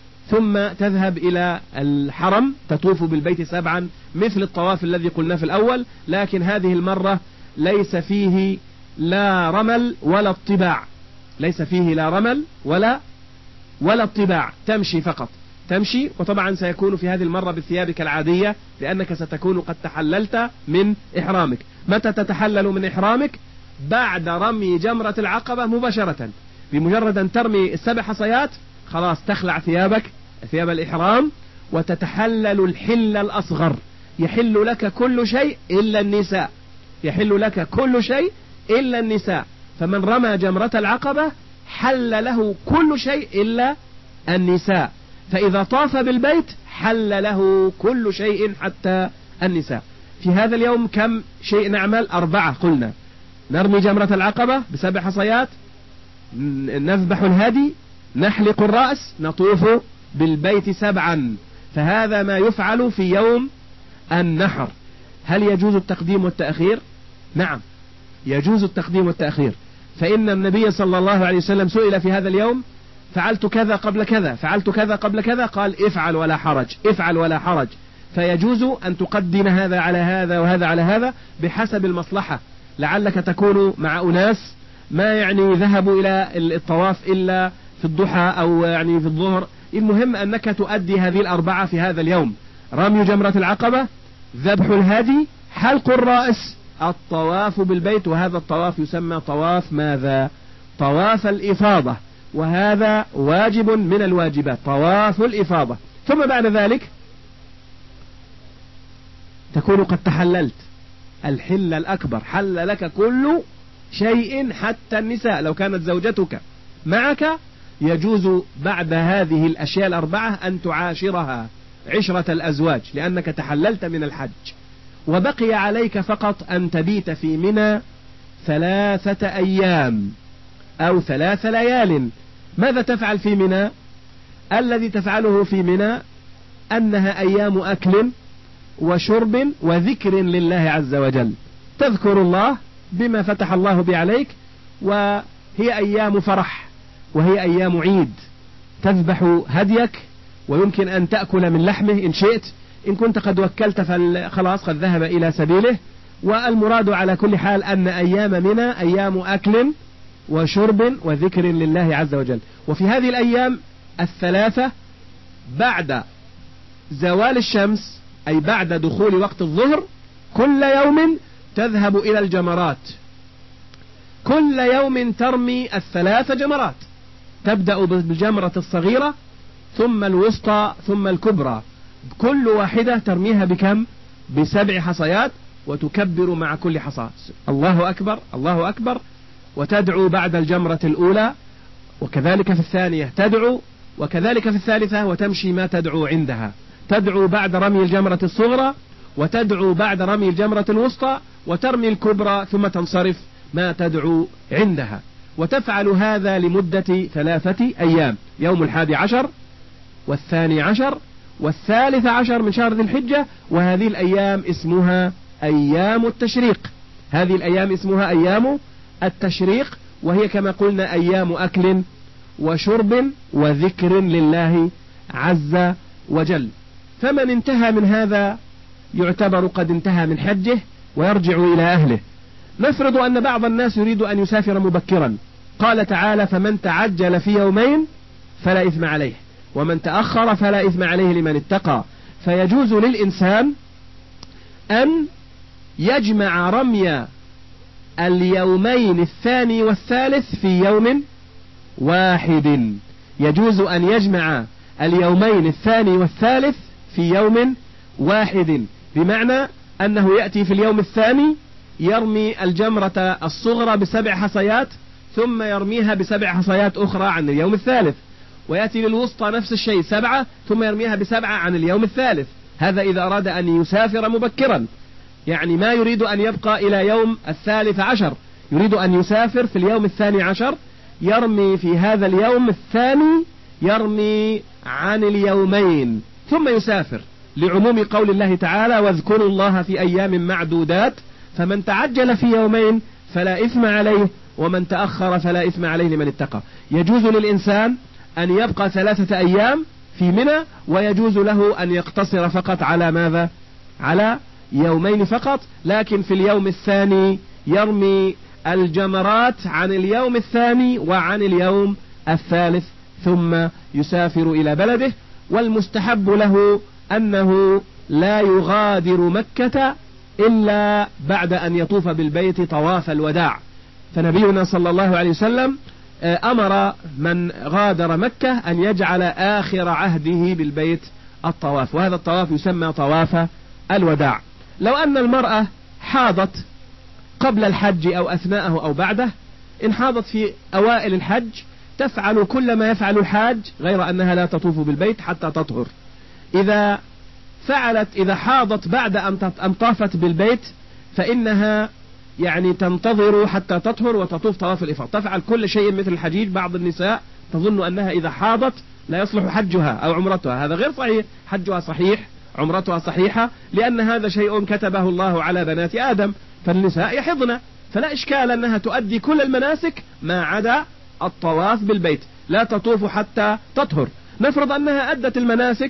S1: ثم تذهب إلى الحرم تطوف بالبيت سبعا مثل الطواف الذي قلنا في الأول، لكن هذه المرة ليس فيه لا رمل ولا اطباع، ليس فيه لا رمل ولا ولا اطباع، تمشي فقط تمشي. وطبعا سيكون في هذه المرة بثيابك العادية لأنك ستكون قد تحللت من إحرامك. متى تتحلل من إحرامك؟ بعد رمي جمرة العقبة مباشرة، بمجرد أن ترمي السبع حصيات خلاص تخلع ثيابك ثياب الإحرام وتتحلل الحل الأصغر، يحل لك كل شيء إلا النساء، يحل لك كل شيء إلا النساء. فمن رمى جمرة العقبة حل له كل شيء إلا النساء، فإذا طاف بالبيت حل له كل شيء حتى النساء. في هذا اليوم كم شيء نعمل؟ أربعة قلنا: نرمي جمرة العقبة بسبع حصيات، نذبح الهدي، نحلق الرأس، نطوف بالبيت سبعا. فهذا ما يفعل في يوم النحر. هل يجوز التقديم والتأخير؟ نعم يجوز التقديم والتأخير، فإن النبي صلى الله عليه وسلم سئل في هذا اليوم: فعلت كذا قبل كذا، فعلت كذا قبل كذا، قال افعل ولا حرج، افعل ولا حرج. فيجوز أن تقدم هذا على هذا وهذا على هذا بحسب المصلحة. لعلك تكون مع أناس ما يعني ذهبوا إلى الطواف إلا في الضحى أو يعني في الظهر، المهم أنك تؤدي هذه الأربعة في هذا اليوم: رمي جمرة العقبة، ذبح الهدي، حلق الرأس، الطواف بالبيت. وهذا الطواف يسمى طواف ماذا؟ طواف الإفاضة، وهذا واجب من الواجبات، طواف الإفاضة. ثم بعد ذلك تكون قد تحللت الحل الأكبر، حل لك كل شيء حتى النساء. لو كانت زوجتك معك يجوز بعد هذه الأشياء الأربعة أن تعاشرها عشرة الأزواج لأنك تحللت من الحج، وبقي عليك فقط أن تبيت في منى ثلاثة أيام أو ثلاث ليال. ماذا تفعل في منى؟ الذي تفعله في منى أنها أيام أكل وشرب وذكر لله عز وجل، تذكر الله بما فتح الله به عليك، وهي أيام فرح وهي أيام عيد. تذبح هديك ويمكن أن تأكل من لحمه إن شئت، إن كنت قد وكلت فخلاص قد ذهب إلى سبيله. والمراد على كل حال أن أيام منى أيام أكل وشرب وذكر لله عز وجل. وفي هذه الأيام الثلاثة بعد زوال الشمس أي بعد دخول وقت الظهر كل يوم تذهب إلى الجمرات، كل يوم ترمي الثلاث جمرات، تبدأ بالجمرة الصغيرة ثم الوسطى ثم الكبرى، كل واحدة ترميها بكم؟ بسبع حصيات، وتكبر مع كل حصاة الله أكبر الله أكبر، وتدعو بعد الجمرة الأولى، وكذلك في الثانية تدعو، وكذلك في الثالثة، وتمشي ما تدعو عندها، تدعو بعد رمي الجمرة الصغرى، وتدعو بعد رمي الجمرة الوسطى، وترمي الكبرى، ثم تنصرف ما تدعو عندها. وتفعل هذا لمدة ثلاثة أيام، يوم الحادي عشر والثاني عشر والثالث عشر من شهر ذي الحجة، وهذه الأيام اسمها أيام التشريق، هذه الأيام اسمها أيام التشريق، وهي كما قلنا أيام أكل وشرب وذكر لله عز وجل. فمن انتهى من هذا يعتبر قد انتهى من حجه ويرجع إلى أهله. نفرض أن بعض الناس يريد أن يسافر مبكرا، قال تعالى: فمن تعجل في يومين فلا إثم عليه، ومن تأخر فلا إثم عليه لمن اتقى. فيجوز للإنسان أن يجمع رمي اليومين الثاني والثالث في يوم واحد، يجوز أن يجمع اليومين الثاني والثالث في يوم واحد، بمعنى أنه يأتي في اليوم الثاني يرمي الجمرة الصغرى بسبع حصيات، ثم يرميها بسبع حصيات أخرى عن اليوم الثالث، ويأتي للوسطى نفس الشيء سبعة، ثم يرميها بسبعة عن اليوم الثالث. هذا إذا أراد أن يسافر مبكرا، يعني ما يريد أن يبقى إلى يوم الثالث عشر، يريد أن يسافر في اليوم الثاني عشر، يرمي في هذا اليوم الثاني، يرمي عن اليومين ثم يسافر، لعموم قول الله تعالى: واذكروا الله في أيام معدودات، فمن تعجل في يومين فلا إثم عليه، ومن تأخر فلا إثم عليه لمن اتقى. يجوز للإنسان أن يبقى ثلاثة أيام في منى، ويجوز له أن يقتصر فقط على ماذا؟ على يومين فقط، لكن في اليوم الثاني يرمي الجمرات عن اليوم الثاني وعن اليوم الثالث، ثم يسافر إلى بلده. والمستحب له أنه لا يغادر مكة إلا بعد أن يطوف بالبيت طواف الوداع، فنبينا صلى الله عليه وسلم أمر من غادر مكة أن يجعل آخر عهده بالبيت الطواف، وهذا الطواف يسمى طواف الوداع. لو أن المرأة حاضت قبل الحج أو أثناءه أو بعده، إن حاضت في أوائل الحج تفعل كل ما يفعل الحاج، غير أنها لا تطوف بالبيت حتى تطهر. إذا فعلت إذا حاضت بعد أن طافت بالبيت فإنها يعني تنتظر حتى تطهر وتطوف طواف الإفاضة، تفعل كل شيء مثل الحجيج. بعض النساء تظن أنها إذا حاضت لا يصلح حجها أو عمرتها، هذا غير صحيح، حجها صحيح، عمرتها صحيحة، لأن هذا شيء كتبه الله على بنات آدم، فالنساء يحضن، فلا إشكال أنها تؤدي كل المناسك ما عدا الطواف بالبيت، لا تطوف حتى تطهر. نفرض أنها أدت المناسك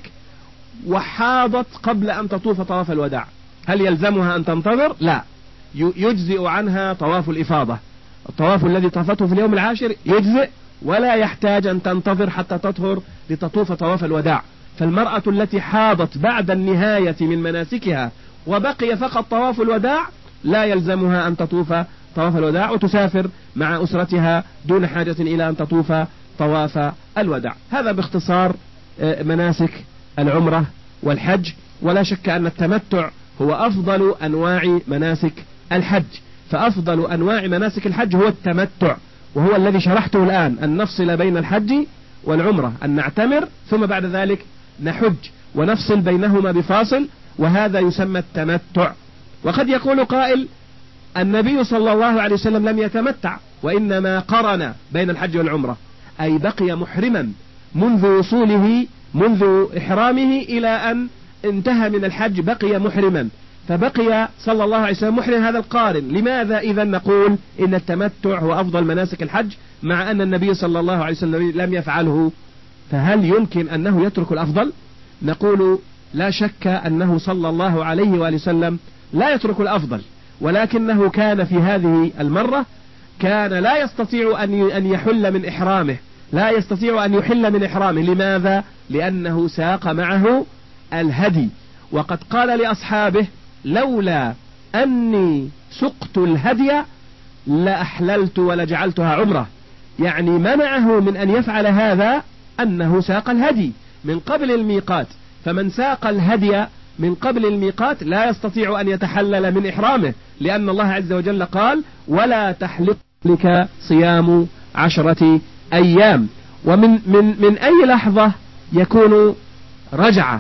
S1: وحاضت قبل أن تطوف طواف الوداع، هل يلزمها أن تنتظر؟ لا، يجزئ عنها طواف الإفاضة، الطواف الذي طافته في اليوم العاشر يجزئ، ولا يحتاج أن تنتظر حتى تطهر لتطوف طواف الوداع. فالمرأة التي حاضت بعد النهاية من مناسكها وبقي فقط طواف الوداع لا يلزمها أن تطوف طواف الوداع، وتسافر مع أسرتها دون حاجة إلى أن تطوف طواف الوداع. هذا باختصار مناسك العمرة والحج. ولا شك أن التمتع هو أفضل أنواع مناسك الحج، فأفضل أنواع مناسك الحج هو التمتع، وهو الذي شرحته الآن، أن نفصل بين الحج والعمرة، أن نعتمر ثم بعد ذلك نحج ونفصل بينهما بفاصل، وهذا يسمى التمتع. وقد يقول قائل: النبي صلى الله عليه وسلم لم يتمتع، وإنما قرن بين الحج والعمرة، أي بقي محرما منذ وصوله منذ إحرامه إلى أن انتهى من الحج، بقي محرما، فبقي صلى الله عليه وسلم محرم، هذا القارن. لماذا إذا نقول إن التمتع هو أفضل مناسك الحج مع أن النبي صلى الله عليه وسلم لم يفعله؟ فهل يمكن أنه يترك الأفضل؟ نقول لا شك أنه صلى الله عليه وآله وسلم لا يترك الأفضل، ولكنه كان في هذه المرة كان لا يستطيع أن يحل من إحرامه، لا يستطيع أن يحل من إحرامه. لماذا؟ لأنه ساق معه الهدي، وقد قال لأصحابه: لولا أني سقت الهدي لأحللت ولجعلتها عمرة، يعني منعه من أن يفعل هذا أنه ساق الهدي من قبل الميقات، فمن ساق الهدي من قبل الميقات لا يستطيع أن يتحلل من إحرامه، لأن الله عز وجل قال ولا تحلق لك صيام عشرة أيام. ومن من من أي لحظة يكون رجع؟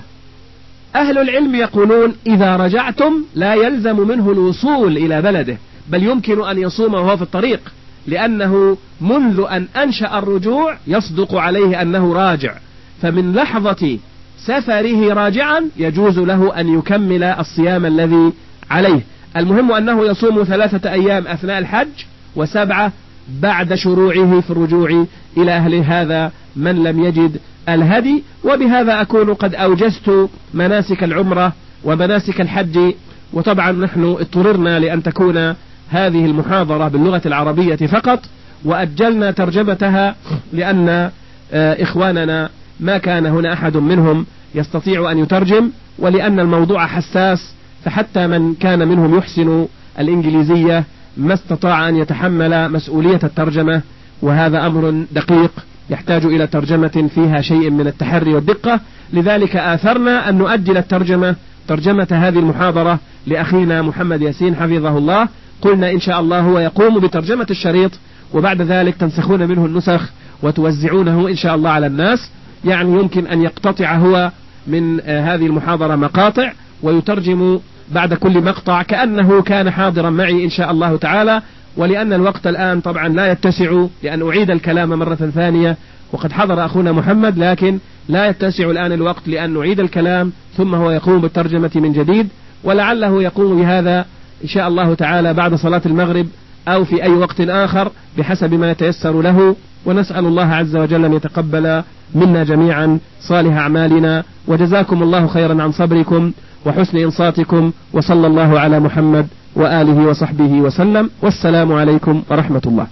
S1: أهل العلم يقولون إذا رجعتم لا يلزم منه الوصول إلى بلده، بل يمكن أن يصوم وهو في الطريق، لأنه منذ أن أنشأ الرجوع يصدق عليه أنه راجع، فمن لحظة سفره راجعا يجوز له أن يكمل الصيام الذي عليه. المهم أنه يصوم ثلاثة أيام أثناء الحج وسبعة بعد شروعه في الرجوع إلى أهله، هذا من لم يجد الهدي. وبهذا أكون قد أوجزت مناسك العمرة ومناسك الحج. وطبعا نحن اضطررنا لأن تكون هذه المحاضرة باللغة العربية فقط، وأجلنا ترجمتها لأن إخواننا ما كان هنا أحد منهم يستطيع أن يترجم، ولأن الموضوع حساس، فحتى من كان منهم يحسن الإنجليزية ما استطاع أن يتحمل مسؤولية الترجمة، وهذا أمر دقيق يحتاج إلى ترجمة فيها شيء من التحري والدقة. لذلك آثرنا أن نؤجل الترجمة ترجمة هذه المحاضرة لأخينا محمد ياسين حفظه الله. قلنا إن شاء الله هو يقوم بترجمة الشريط، وبعد ذلك تنسخون منه النسخ وتوزعونه إن شاء الله على الناس. يعني يمكن أن يقتطع هو من هذه المحاضرة مقاطع ويترجم بعد كل مقطع كأنه كان حاضرا معي إن شاء الله تعالى. ولأن الوقت الآن طبعا لا يتسع لأن أعيد الكلام مرة ثانية، وقد حضر أخونا محمد، لكن لا يتسع الآن الوقت لأن نعيد الكلام ثم هو يقوم بالترجمة من جديد، ولعله يقوم بهذا إن شاء الله تعالى بعد صلاة المغرب أو في أي وقت آخر بحسب ما يتيسر له. ونسأل الله عز وجل أن يتقبل منا جميعا صالح أعمالنا، وجزاكم الله خيرا عن صبركم وحسن إنصاتكم، وصلى الله على محمد وآله وصحبه وسلم، والسلام عليكم ورحمة الله.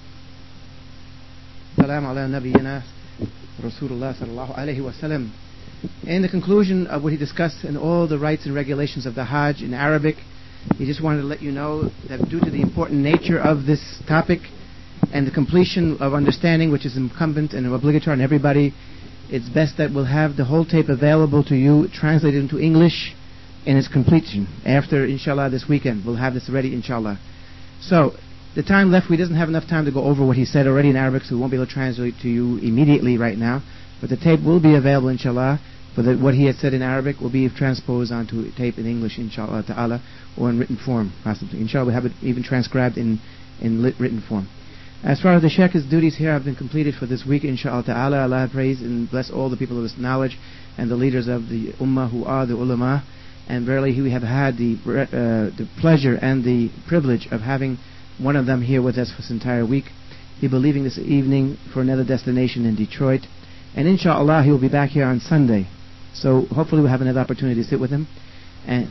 S2: السلام على نبينا Rasulullah sallallahu alayhi wa sallam. In the conclusion of what he discussed and all the rights and regulations of the Hajj in Arabic, he just wanted to let you know that due to the important nature of this topic and the completion of understanding which is incumbent and obligatory on everybody, it's best that we'll have the whole tape available to you translated into English in its completion after inshallah this weekend. We'll have this ready inshallah. So the time left, we doesn't have enough time to go over what he said already in Arabic, so we won't be able to translate to you immediately right now, but the tape will be available inshallah. For the, what he had said in Arabic will be transposed onto tape in English inshallah ta'ala, or in written form possibly. Inshallah we'll have it even transcribed in, in lit, written form. As far as the Sheikh's duties here have been completed for this week inshallah ta'ala, Allah praise and bless all the people of this knowledge and the leaders of the ummah who are the ulama. And verily we have had the, uh, the pleasure and the privilege of having one of them here with us for this entire week. He'll be leaving this evening for another destination in Detroit, and inshallah he will be back here on Sunday. So hopefully we'll have another opportunity to sit with him. And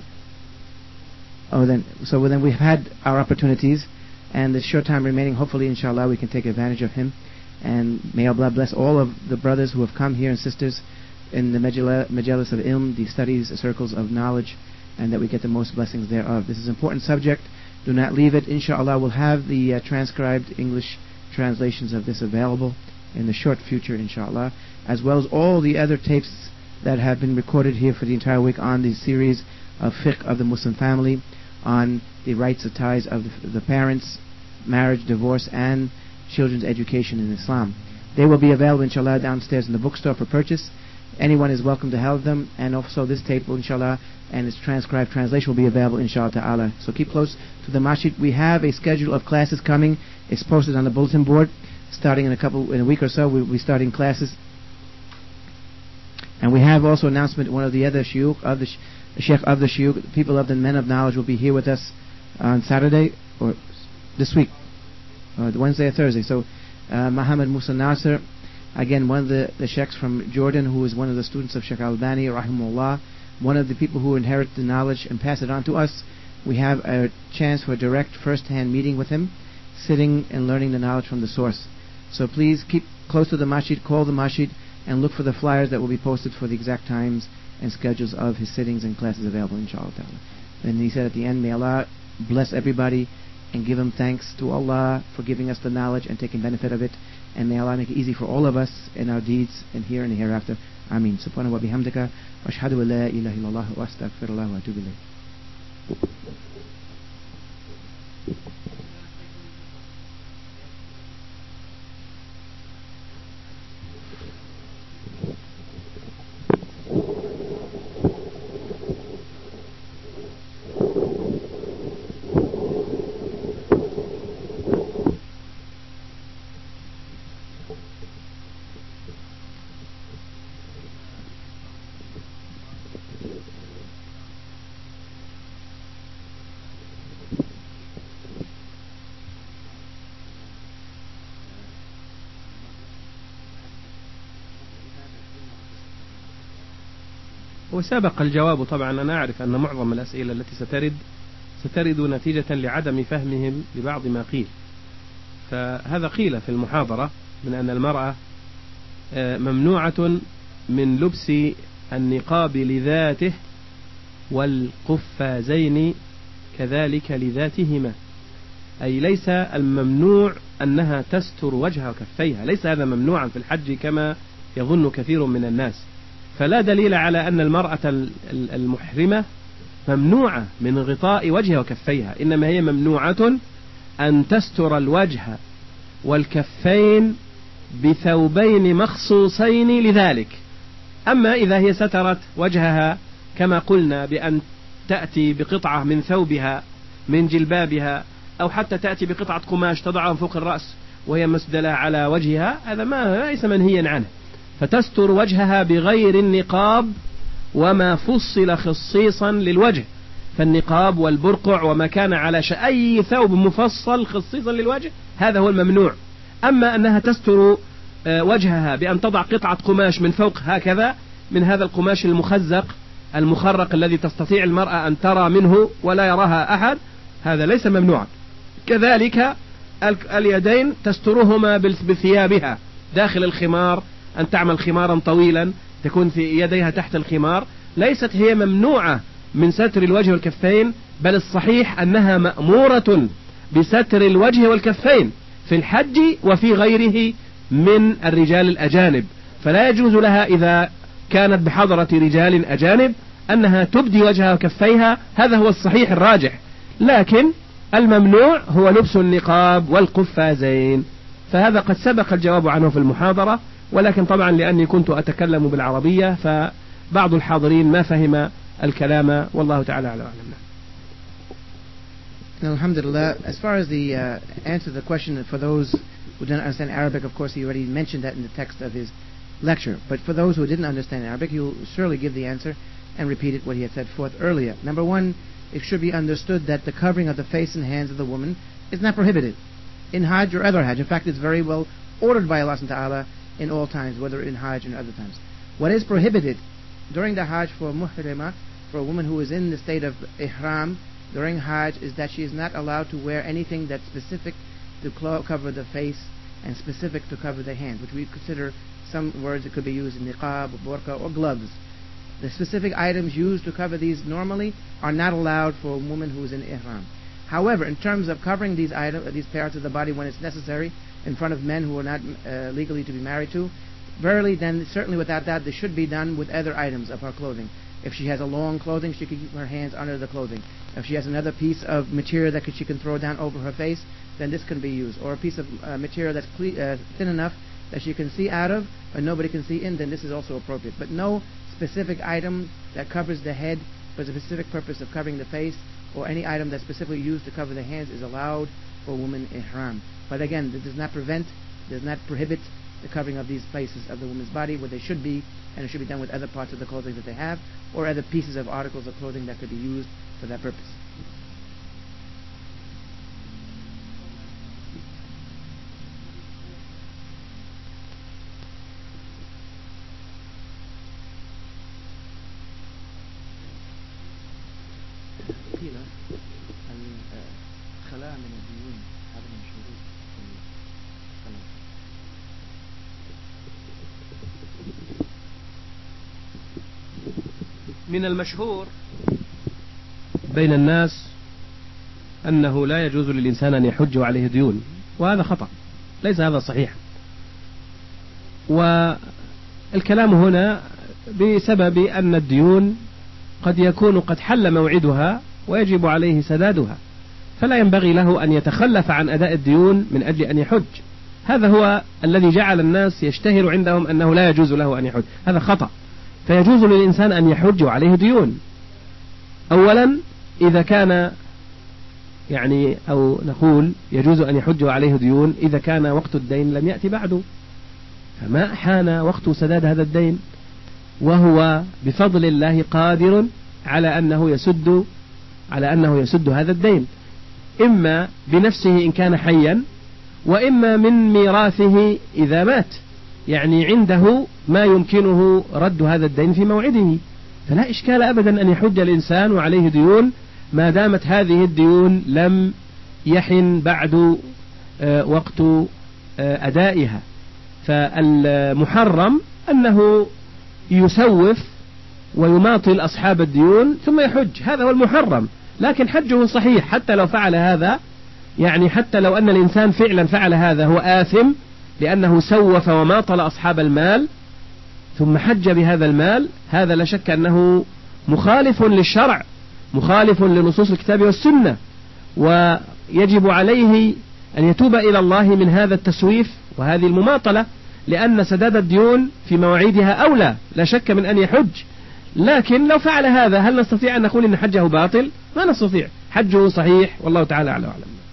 S2: oh, then so then we've had our opportunities, and the short time remaining, hopefully inshallah we can take advantage of him. And may Allah bless all of the brothers who have come here and sisters in the Majalis of Ilm, the studies, the circles of knowledge, and that we get the most blessings thereof. This is an important subject. Do not leave it. Inshallah we'll have the uh, transcribed English translations of this available in the short future inshallah, as well as all the other tapes that have been recorded here for the entire week on the series of fiqh of the Muslim family, on the rights of ties of the, the parents, marriage, divorce, and children's education in Islam. They will be available inshallah downstairs in the bookstore for purchase. Anyone is welcome to have them, and also this tape will inshallah and its transcribed translation will be available inshallah ta'ala. So keep close to the masjid. We have a schedule of classes coming. It's posted on the bulletin board. Starting in a couple in a week or so we'll be starting classes. And we have also announcement, one of the other shuyukh of the sh- sheikh of the shuyukh, people of the men of knowledge will be here with us on Saturday or this week, or Wednesday or Thursday. So uh, Muhammad Musa Nasser, again one of the, the sheikhs from Jordan, who is one of the students of Sheikh Albani rahimahullah, one of the people who inherit the knowledge and pass it on to us. We have a chance for a direct first-hand meeting with him, sitting and learning the knowledge from the source. So please keep close to the masjid, call the masjid, and look for the flyers that will be posted for the exact times and schedules of his sittings and classes available inshallah ta'ala. And he said at the end, may Allah bless everybody and give Him thanks to Allah for giving us the knowledge and taking benefit of it. And may Allah make it easy for all of us in our deeds and here and hereafter. Ameen. Subhanahu wa bihamdika. Wa ashhadu an la ilaha illallah wa astaghfirullah wa atubu ilayh.
S1: وسبق الجواب طبعا. أنا أعرف أن معظم الأسئلة التي سترد سترد نتيجة لعدم فهمهم لبعض ما قيل. فهذا قيل في المحاضرة من أن المرأة ممنوعة من لبس النقاب لذاته والقفازين كذلك لذاتهما، أي ليس الممنوع أنها تستر وجهها وكفيها، ليس هذا ممنوعا في الحج كما يظن كثير من الناس. فلا دليل على أن المرأة المحرمة ممنوعة من غطاء وجهها وكفيها، إنما هي ممنوعة أن تستر الوجه والكفين بثوبين مخصوصين لذلك. أما إذا هي سترت وجهها كما قلنا بأن تأتي بقطعة من ثوبها من جلبابها، أو حتى تأتي بقطعة قماش تضعها فوق الرأس وهي مسدلة على وجهها، هذا ما ليس منهيا عنه. فتستر وجهها بغير النقاب وما فصل خصيصا للوجه، فالنقاب والبرقع وما كان على أي ثوب مفصل خصيصا للوجه هذا هو الممنوع. أما أنها تستر وجهها بأن تضع قطعة قماش من فوق هكذا، من هذا القماش المخزق المخرق الذي تستطيع المرأة أن ترى منه ولا يراها أحد، هذا ليس ممنوعا. كذلك اليدين تسترهما بثيابها داخل الخمار، أن تعمل خمارا طويلا تكون في يديها تحت الخمار، ليست هي ممنوعة من ستر الوجه والكفين، بل الصحيح أنها مأمورة بستر الوجه والكفين في الحج وفي غيره من الرجال الأجانب. فلا يجوز لها إذا كانت بحضرة رجال أجانب أنها تبدي وجهها وكفيها، هذا هو الصحيح الراجح. لكن الممنوع هو لبس النقاب والقفازين، فهذا قد سبق الجواب عنه في المحاضرة، ولكن طبعا لأني كنت أتكلم بالعربية فبعض الحاضرين ما فهم الكلام، والله تعالى على أعلم.
S2: Alhamdulillah, as far as the uh, answer to the question, for those who don't understand Arabic, of course he already mentioned that in the text of his lecture, but for those who didn't understand Arabic, he will surely give the answer and repeat it what he had set forth earlier. Number one, it should be understood that the covering of the face and hands of the woman is not prohibited in Hajj or other Hajj. In fact, it's very well ordered by Allah subhanahu wa ta'ala in all times, whether in Hajj and other times. What is prohibited during the Hajj for a muhrima, for a woman who is in the state of ihram during Hajj, is that she is not allowed to wear anything that's specific to clo- cover the face and specific to cover the hand, which we consider some words that could be used in niqab, or burqa, or gloves. The specific items used to cover these normally are not allowed for a woman who is in ihram. However, in terms of covering these items, these parts of the body when it's necessary in front of men who are not uh, legally to be married to, verily then certainly without that this should be done with other items of her clothing. If she has a long clothing, she can keep her hands under the clothing. If she has another piece of material that she can throw down over her face, then this can be used. Or a piece of uh, material that's cle- uh, thin enough that she can see out of but nobody can see in, then this is also appropriate. But no specific item that covers the head for the specific purpose of covering the face, or any item that's specifically used to cover the hands, is allowed for a woman ihram. But again, this does not prevent, does not prohibit the covering of these places of the woman's body where they should be, and it should be done with other parts of the clothing that they have, or other pieces of articles of clothing that could be used for that purpose.
S1: من المشهور بين الناس أنه لا يجوز للإنسان أن يحج وعليه ديون، وهذا خطأ، ليس هذا صحيح. والكلام هنا بسبب أن الديون قد يكون قد حل موعدها ويجب عليه سدادها، فلا ينبغي له أن يتخلف عن أداء الديون من أجل أن يحج. هذا هو الذي جعل الناس يشتهر عندهم أنه لا يجوز له أن يحج، هذا خطأ. فيجوز للإنسان أن يحج وعليه ديون. أولا إذا كان يعني أو نقول يجوز أن يحج وعليه ديون إذا كان وقت الدين لم يأتي بعده، فما حان وقت سداد هذا الدين وهو بفضل الله قادر على أنه يسد على أنه يسد هذا الدين، إما بنفسه إن كان حيا، وإما من ميراثه إذا مات، يعني عنده ما يمكنه رد هذا الدين في موعده. فلا إشكال أبدا أن يحج الإنسان وعليه ديون ما دامت هذه الديون لم يحن بعد وقت أدائها. فالمحرم أنه يسوف ويماطل أصحاب الديون ثم يحج، هذا هو المحرم. لكن حجه صحيح حتى لو فعل هذا، يعني حتى لو أن الإنسان فعلا فعل هذا هو آثم لأنه سوف وماطل أصحاب المال ثم حج بهذا المال، هذا لا شك أنه مخالف للشرع، مخالف لنصوص الكتاب والسنة، ويجب عليه أن يتوب إلى الله من هذا التسويف وهذه المماطلة، لأن سداد الديون في مواعيدها أولى لا شك من أن يحج. لكن لو فعل هذا هل نستطيع أن نقول إن حجه باطل؟ ما نستطيع، حجه صحيح والله تعالى أعلم.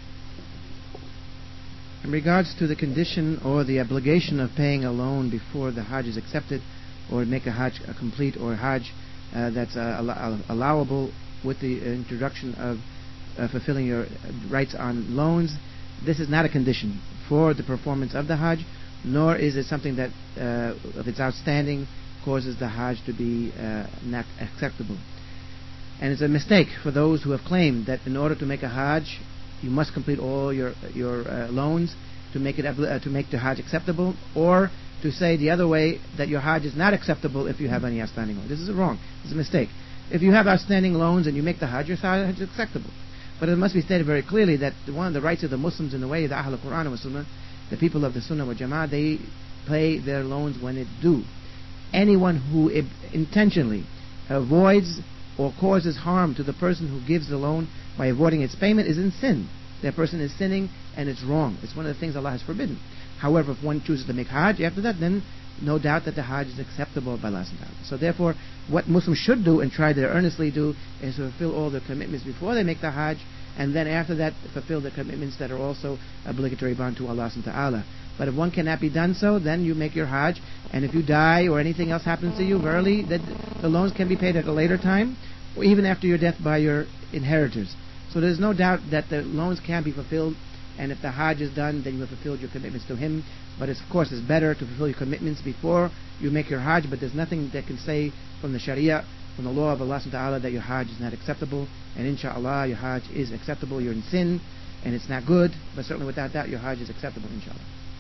S2: In regards to the condition or the obligation of paying a loan before the Hajj is accepted, or make a Hajj a complete or Hajj uh, that's uh, allow- allowable with the introduction of uh, fulfilling your rights on loans, this is not a condition for the performance of the Hajj, nor is it something that, uh, if it's outstanding, causes the Hajj to be uh, not acceptable. And it's a mistake for those who have claimed that in order to make a Hajj, you must complete all your your uh, loans to make it uh, to make the Hajj acceptable, or to say the other way that your Hajj is not acceptable if you have any outstanding loans. This is wrong. This is a mistake. If you have outstanding loans and you make the Hajj, your Hajj is acceptable. But it must be stated very clearly that one of the rights of the Muslims in the way of the Ahl al-Quran wa Sunnah, the people of the Sunnah wal Jama'ah, they pay their loans when it's due. Anyone who intentionally avoids or causes harm to the person who gives the loan by avoiding its payment is in sin. That person is sinning and it's wrong. It's one of the things Allah has forbidden. However, if one chooses to make Hajj after that, then no doubt that the Hajj is acceptable by Allah. So therefore, what Muslims should do and try to earnestly do is to fulfill all their commitments before they make the Hajj, and then after that fulfill the commitments that are also obligatory bound to Allah subhanahu wa ta'ala. But if one cannot be done so, then you make your Hajj, and if you die or anything else happens to you, verily that the loans can be paid at a later time, or even after your death by your inheritors. So there's no doubt that the loans can be fulfilled, and if the Hajj is done, then you have fulfilled your commitments to Him. But it's, of course, it's better to fulfill your commitments before you make your Hajj, but there's nothing that can say from the Sharia, from the law of Allah subhanahu wa ta'ala, that your Hajj is not acceptable. And inshallah, your Hajj is acceptable. You're in sin, and it's not good, but certainly without doubt, your Hajj is acceptable, inshallah.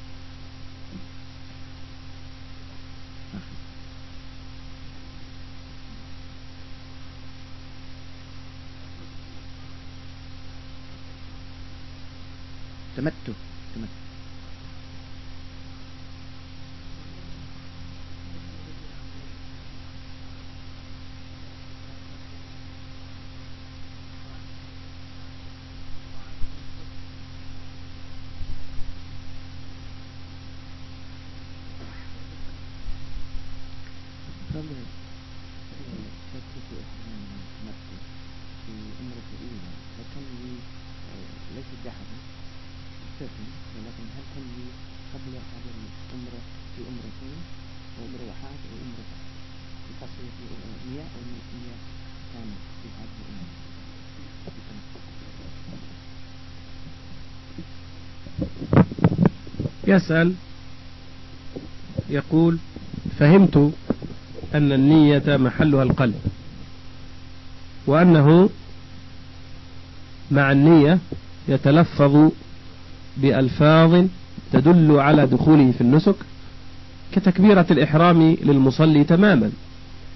S2: تمتع تمتع ولكن هل تنوي قبل هذه الأمرة في أمرتين وأمرة وحاج أو أمرة يقصر في النية أو النية كامل في هذه
S1: الأمرة؟ يسأل يقول: فهمت أن النية محلها القلب، وأنه مع النية يتلفظ بألفاظ تدل على دخوله في النسك كتكبيرة الإحرام للمصلي تماما.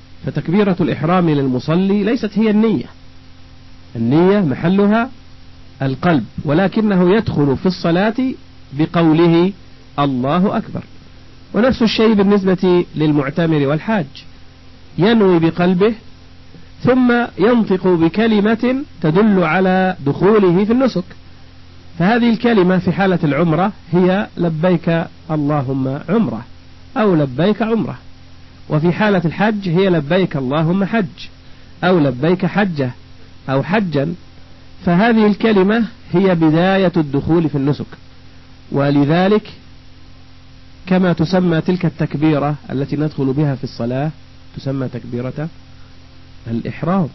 S1: فتكبيرة الإحرام للمصلي ليست هي النية، النية محلها القلب، ولكنه يدخل في الصلاة بقوله الله أكبر. ونفس الشيء بالنسبة للمعتمر والحاج، ينوي بقلبه ثم ينطق بكلمة تدل على دخوله في النسك، فهذه الكلمة في حالة العمرة هي لبيك اللهم عمرة أو لبيك عمرة، وفي حالة الحج هي لبيك اللهم حج أو لبيك حجة أو حجا، فهذه الكلمة هي بداية الدخول في النسك. ولذلك كما تسمى تلك التكبيرة التي ندخل بها في الصلاة تسمى تكبيرة الإحرام،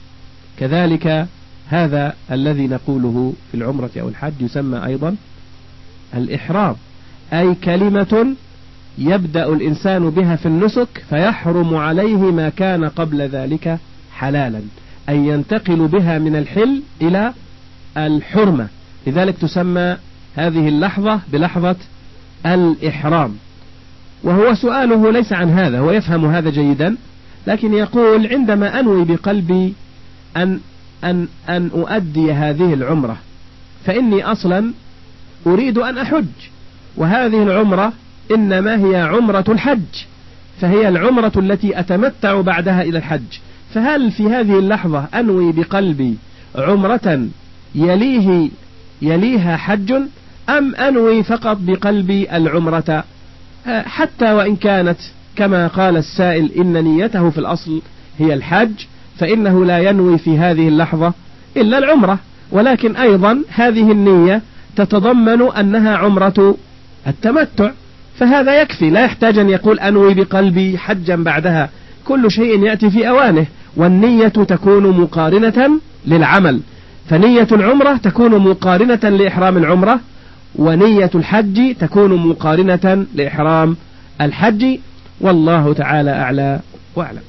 S1: كذلك هذا الذي نقوله في العمرة أو الحج يسمى أيضا الإحرام، أي كلمة يبدأ الإنسان بها في النسك فيحرم عليه ما كان قبل ذلك حلالا، أي ينتقل بها من الحل إلى الحرمة، لذلك تسمى هذه اللحظة بلحظة الإحرام. وهو سؤاله ليس عن هذا، هو يفهم هذا جيدا، لكن يقول عندما أنوي بقلبي أن, أن, أن أؤدي هذه العمرة فإني أصلا أريد أن أحج، وهذه العمرة إنما هي عمرة الحج، فهي العمرة التي أتمتع بعدها إلى الحج، فهل في هذه اللحظة أنوي بقلبي عمرة يليه يليها حج، أم أنوي فقط بقلبي العمرة؟ حتى وإن كانت كما قال السائل إن نيته في الأصل هي الحج، فإنه لا ينوي في هذه اللحظة إلا العمرة، ولكن أيضا هذه النية تتضمن أنها عمرة التمتع، فهذا يكفي، لا يحتاج أن يقول أنوي بقلبي حجا بعدها، كل شيء يأتي في أوانه، والنية تكون مقارنة للعمل، فنية العمرة تكون مقارنة لإحرام العمرة، ونية الحج تكون مقارنة لإحرام الحج، والله تعالى أعلى وأعلم.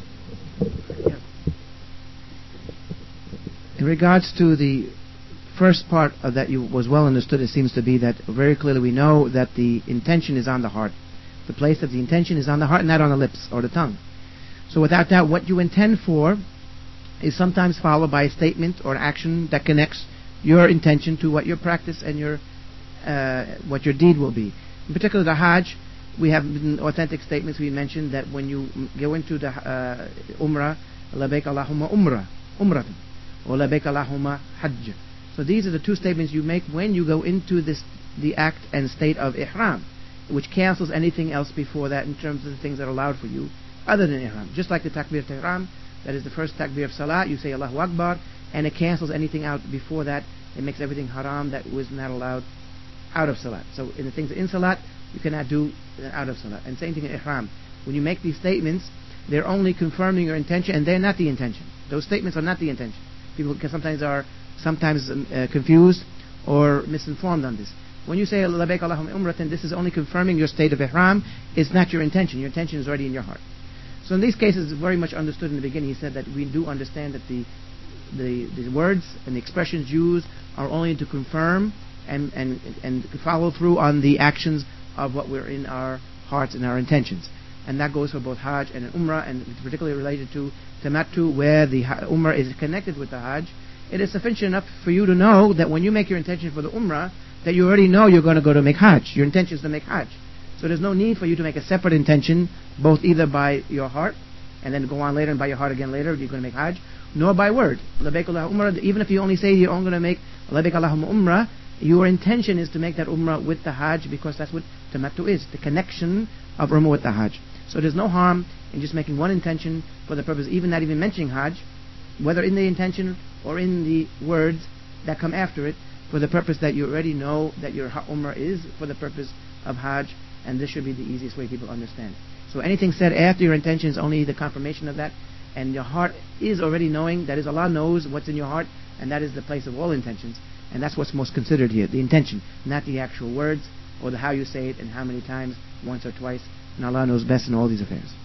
S2: In regards to the first part of that, you was well understood. It seems to be that very clearly we know that the intention is on the heart. The place of the intention is on the heart, and not on the lips or the tongue. So without doubt, what you intend for is sometimes followed by a statement or action that connects your intention to what your practice and your uh, what your deed will be. In particular, the Hajj, we have authentic statements. We mentioned that when you go into the uh, Umrah, Labbaik Allahumma Umrah, Umratan, or Labbaik Allahumma Hajj. So these are the two statements you make when you go into this the act and state of Ihram, which cancels anything else before that in terms of the things that are allowed for you other than Ihram. Just like the Takbir Ihram, that is the first Takbir of Salah, you say Allahu Akbar, and it cancels anything out before that. It makes everything haram that was not allowed out of Salat. So in the things in Salat, you cannot do out of Salat. And same thing in Ihram. When you make these statements, they're only confirming your intention, and they're not the intention. Those statements are not the intention. People can sometimes are sometimes uh, confused or misinformed on this. When you say Labbaik Allahumma Umratan, this is only confirming your state of Ihram. It's not your intention. Your intention is already in your heart. So in these cases, it's very much understood in the beginning. He said that we do understand that the the, the words and the expressions used are only to confirm and, and, and follow through on the actions of what we're in our hearts and our intentions. And that goes for both Hajj and Umrah, and particularly related to Tamattu, where the Umrah is connected with the Hajj. It is sufficient enough for you to know that when you make your intention for the Umrah, that you already know you're going to go to make Hajj. Your intention is to make Hajj. So there's no need for you to make a separate intention, both either by your heart, and then go on later and by your heart again later, you're going to make Hajj, nor by word. Labbaik Allahumma Umrah, even if you only say you're only going to make Labbaik Allahumma Umrah, your intention is to make that Umrah with the Hajj, because that's what Tamattu is, the connection of Umrah with the Hajj. So there's no harm in just making one intention for the purpose, even not even mentioning Hajj, whether in the intention or in the words that come after it, for the purpose that you already know that your Umrah is for the purpose of Hajj, and this should be the easiest way people understand. So anything said after your intention is only the confirmation of that, and your heart is already knowing, that is, Allah knows what's in your heart, and that is the place of all intentions, and that's what's most considered here, the intention, not the actual words, or the how you say it and how many times, once or twice, and Allah knows best in all these affairs.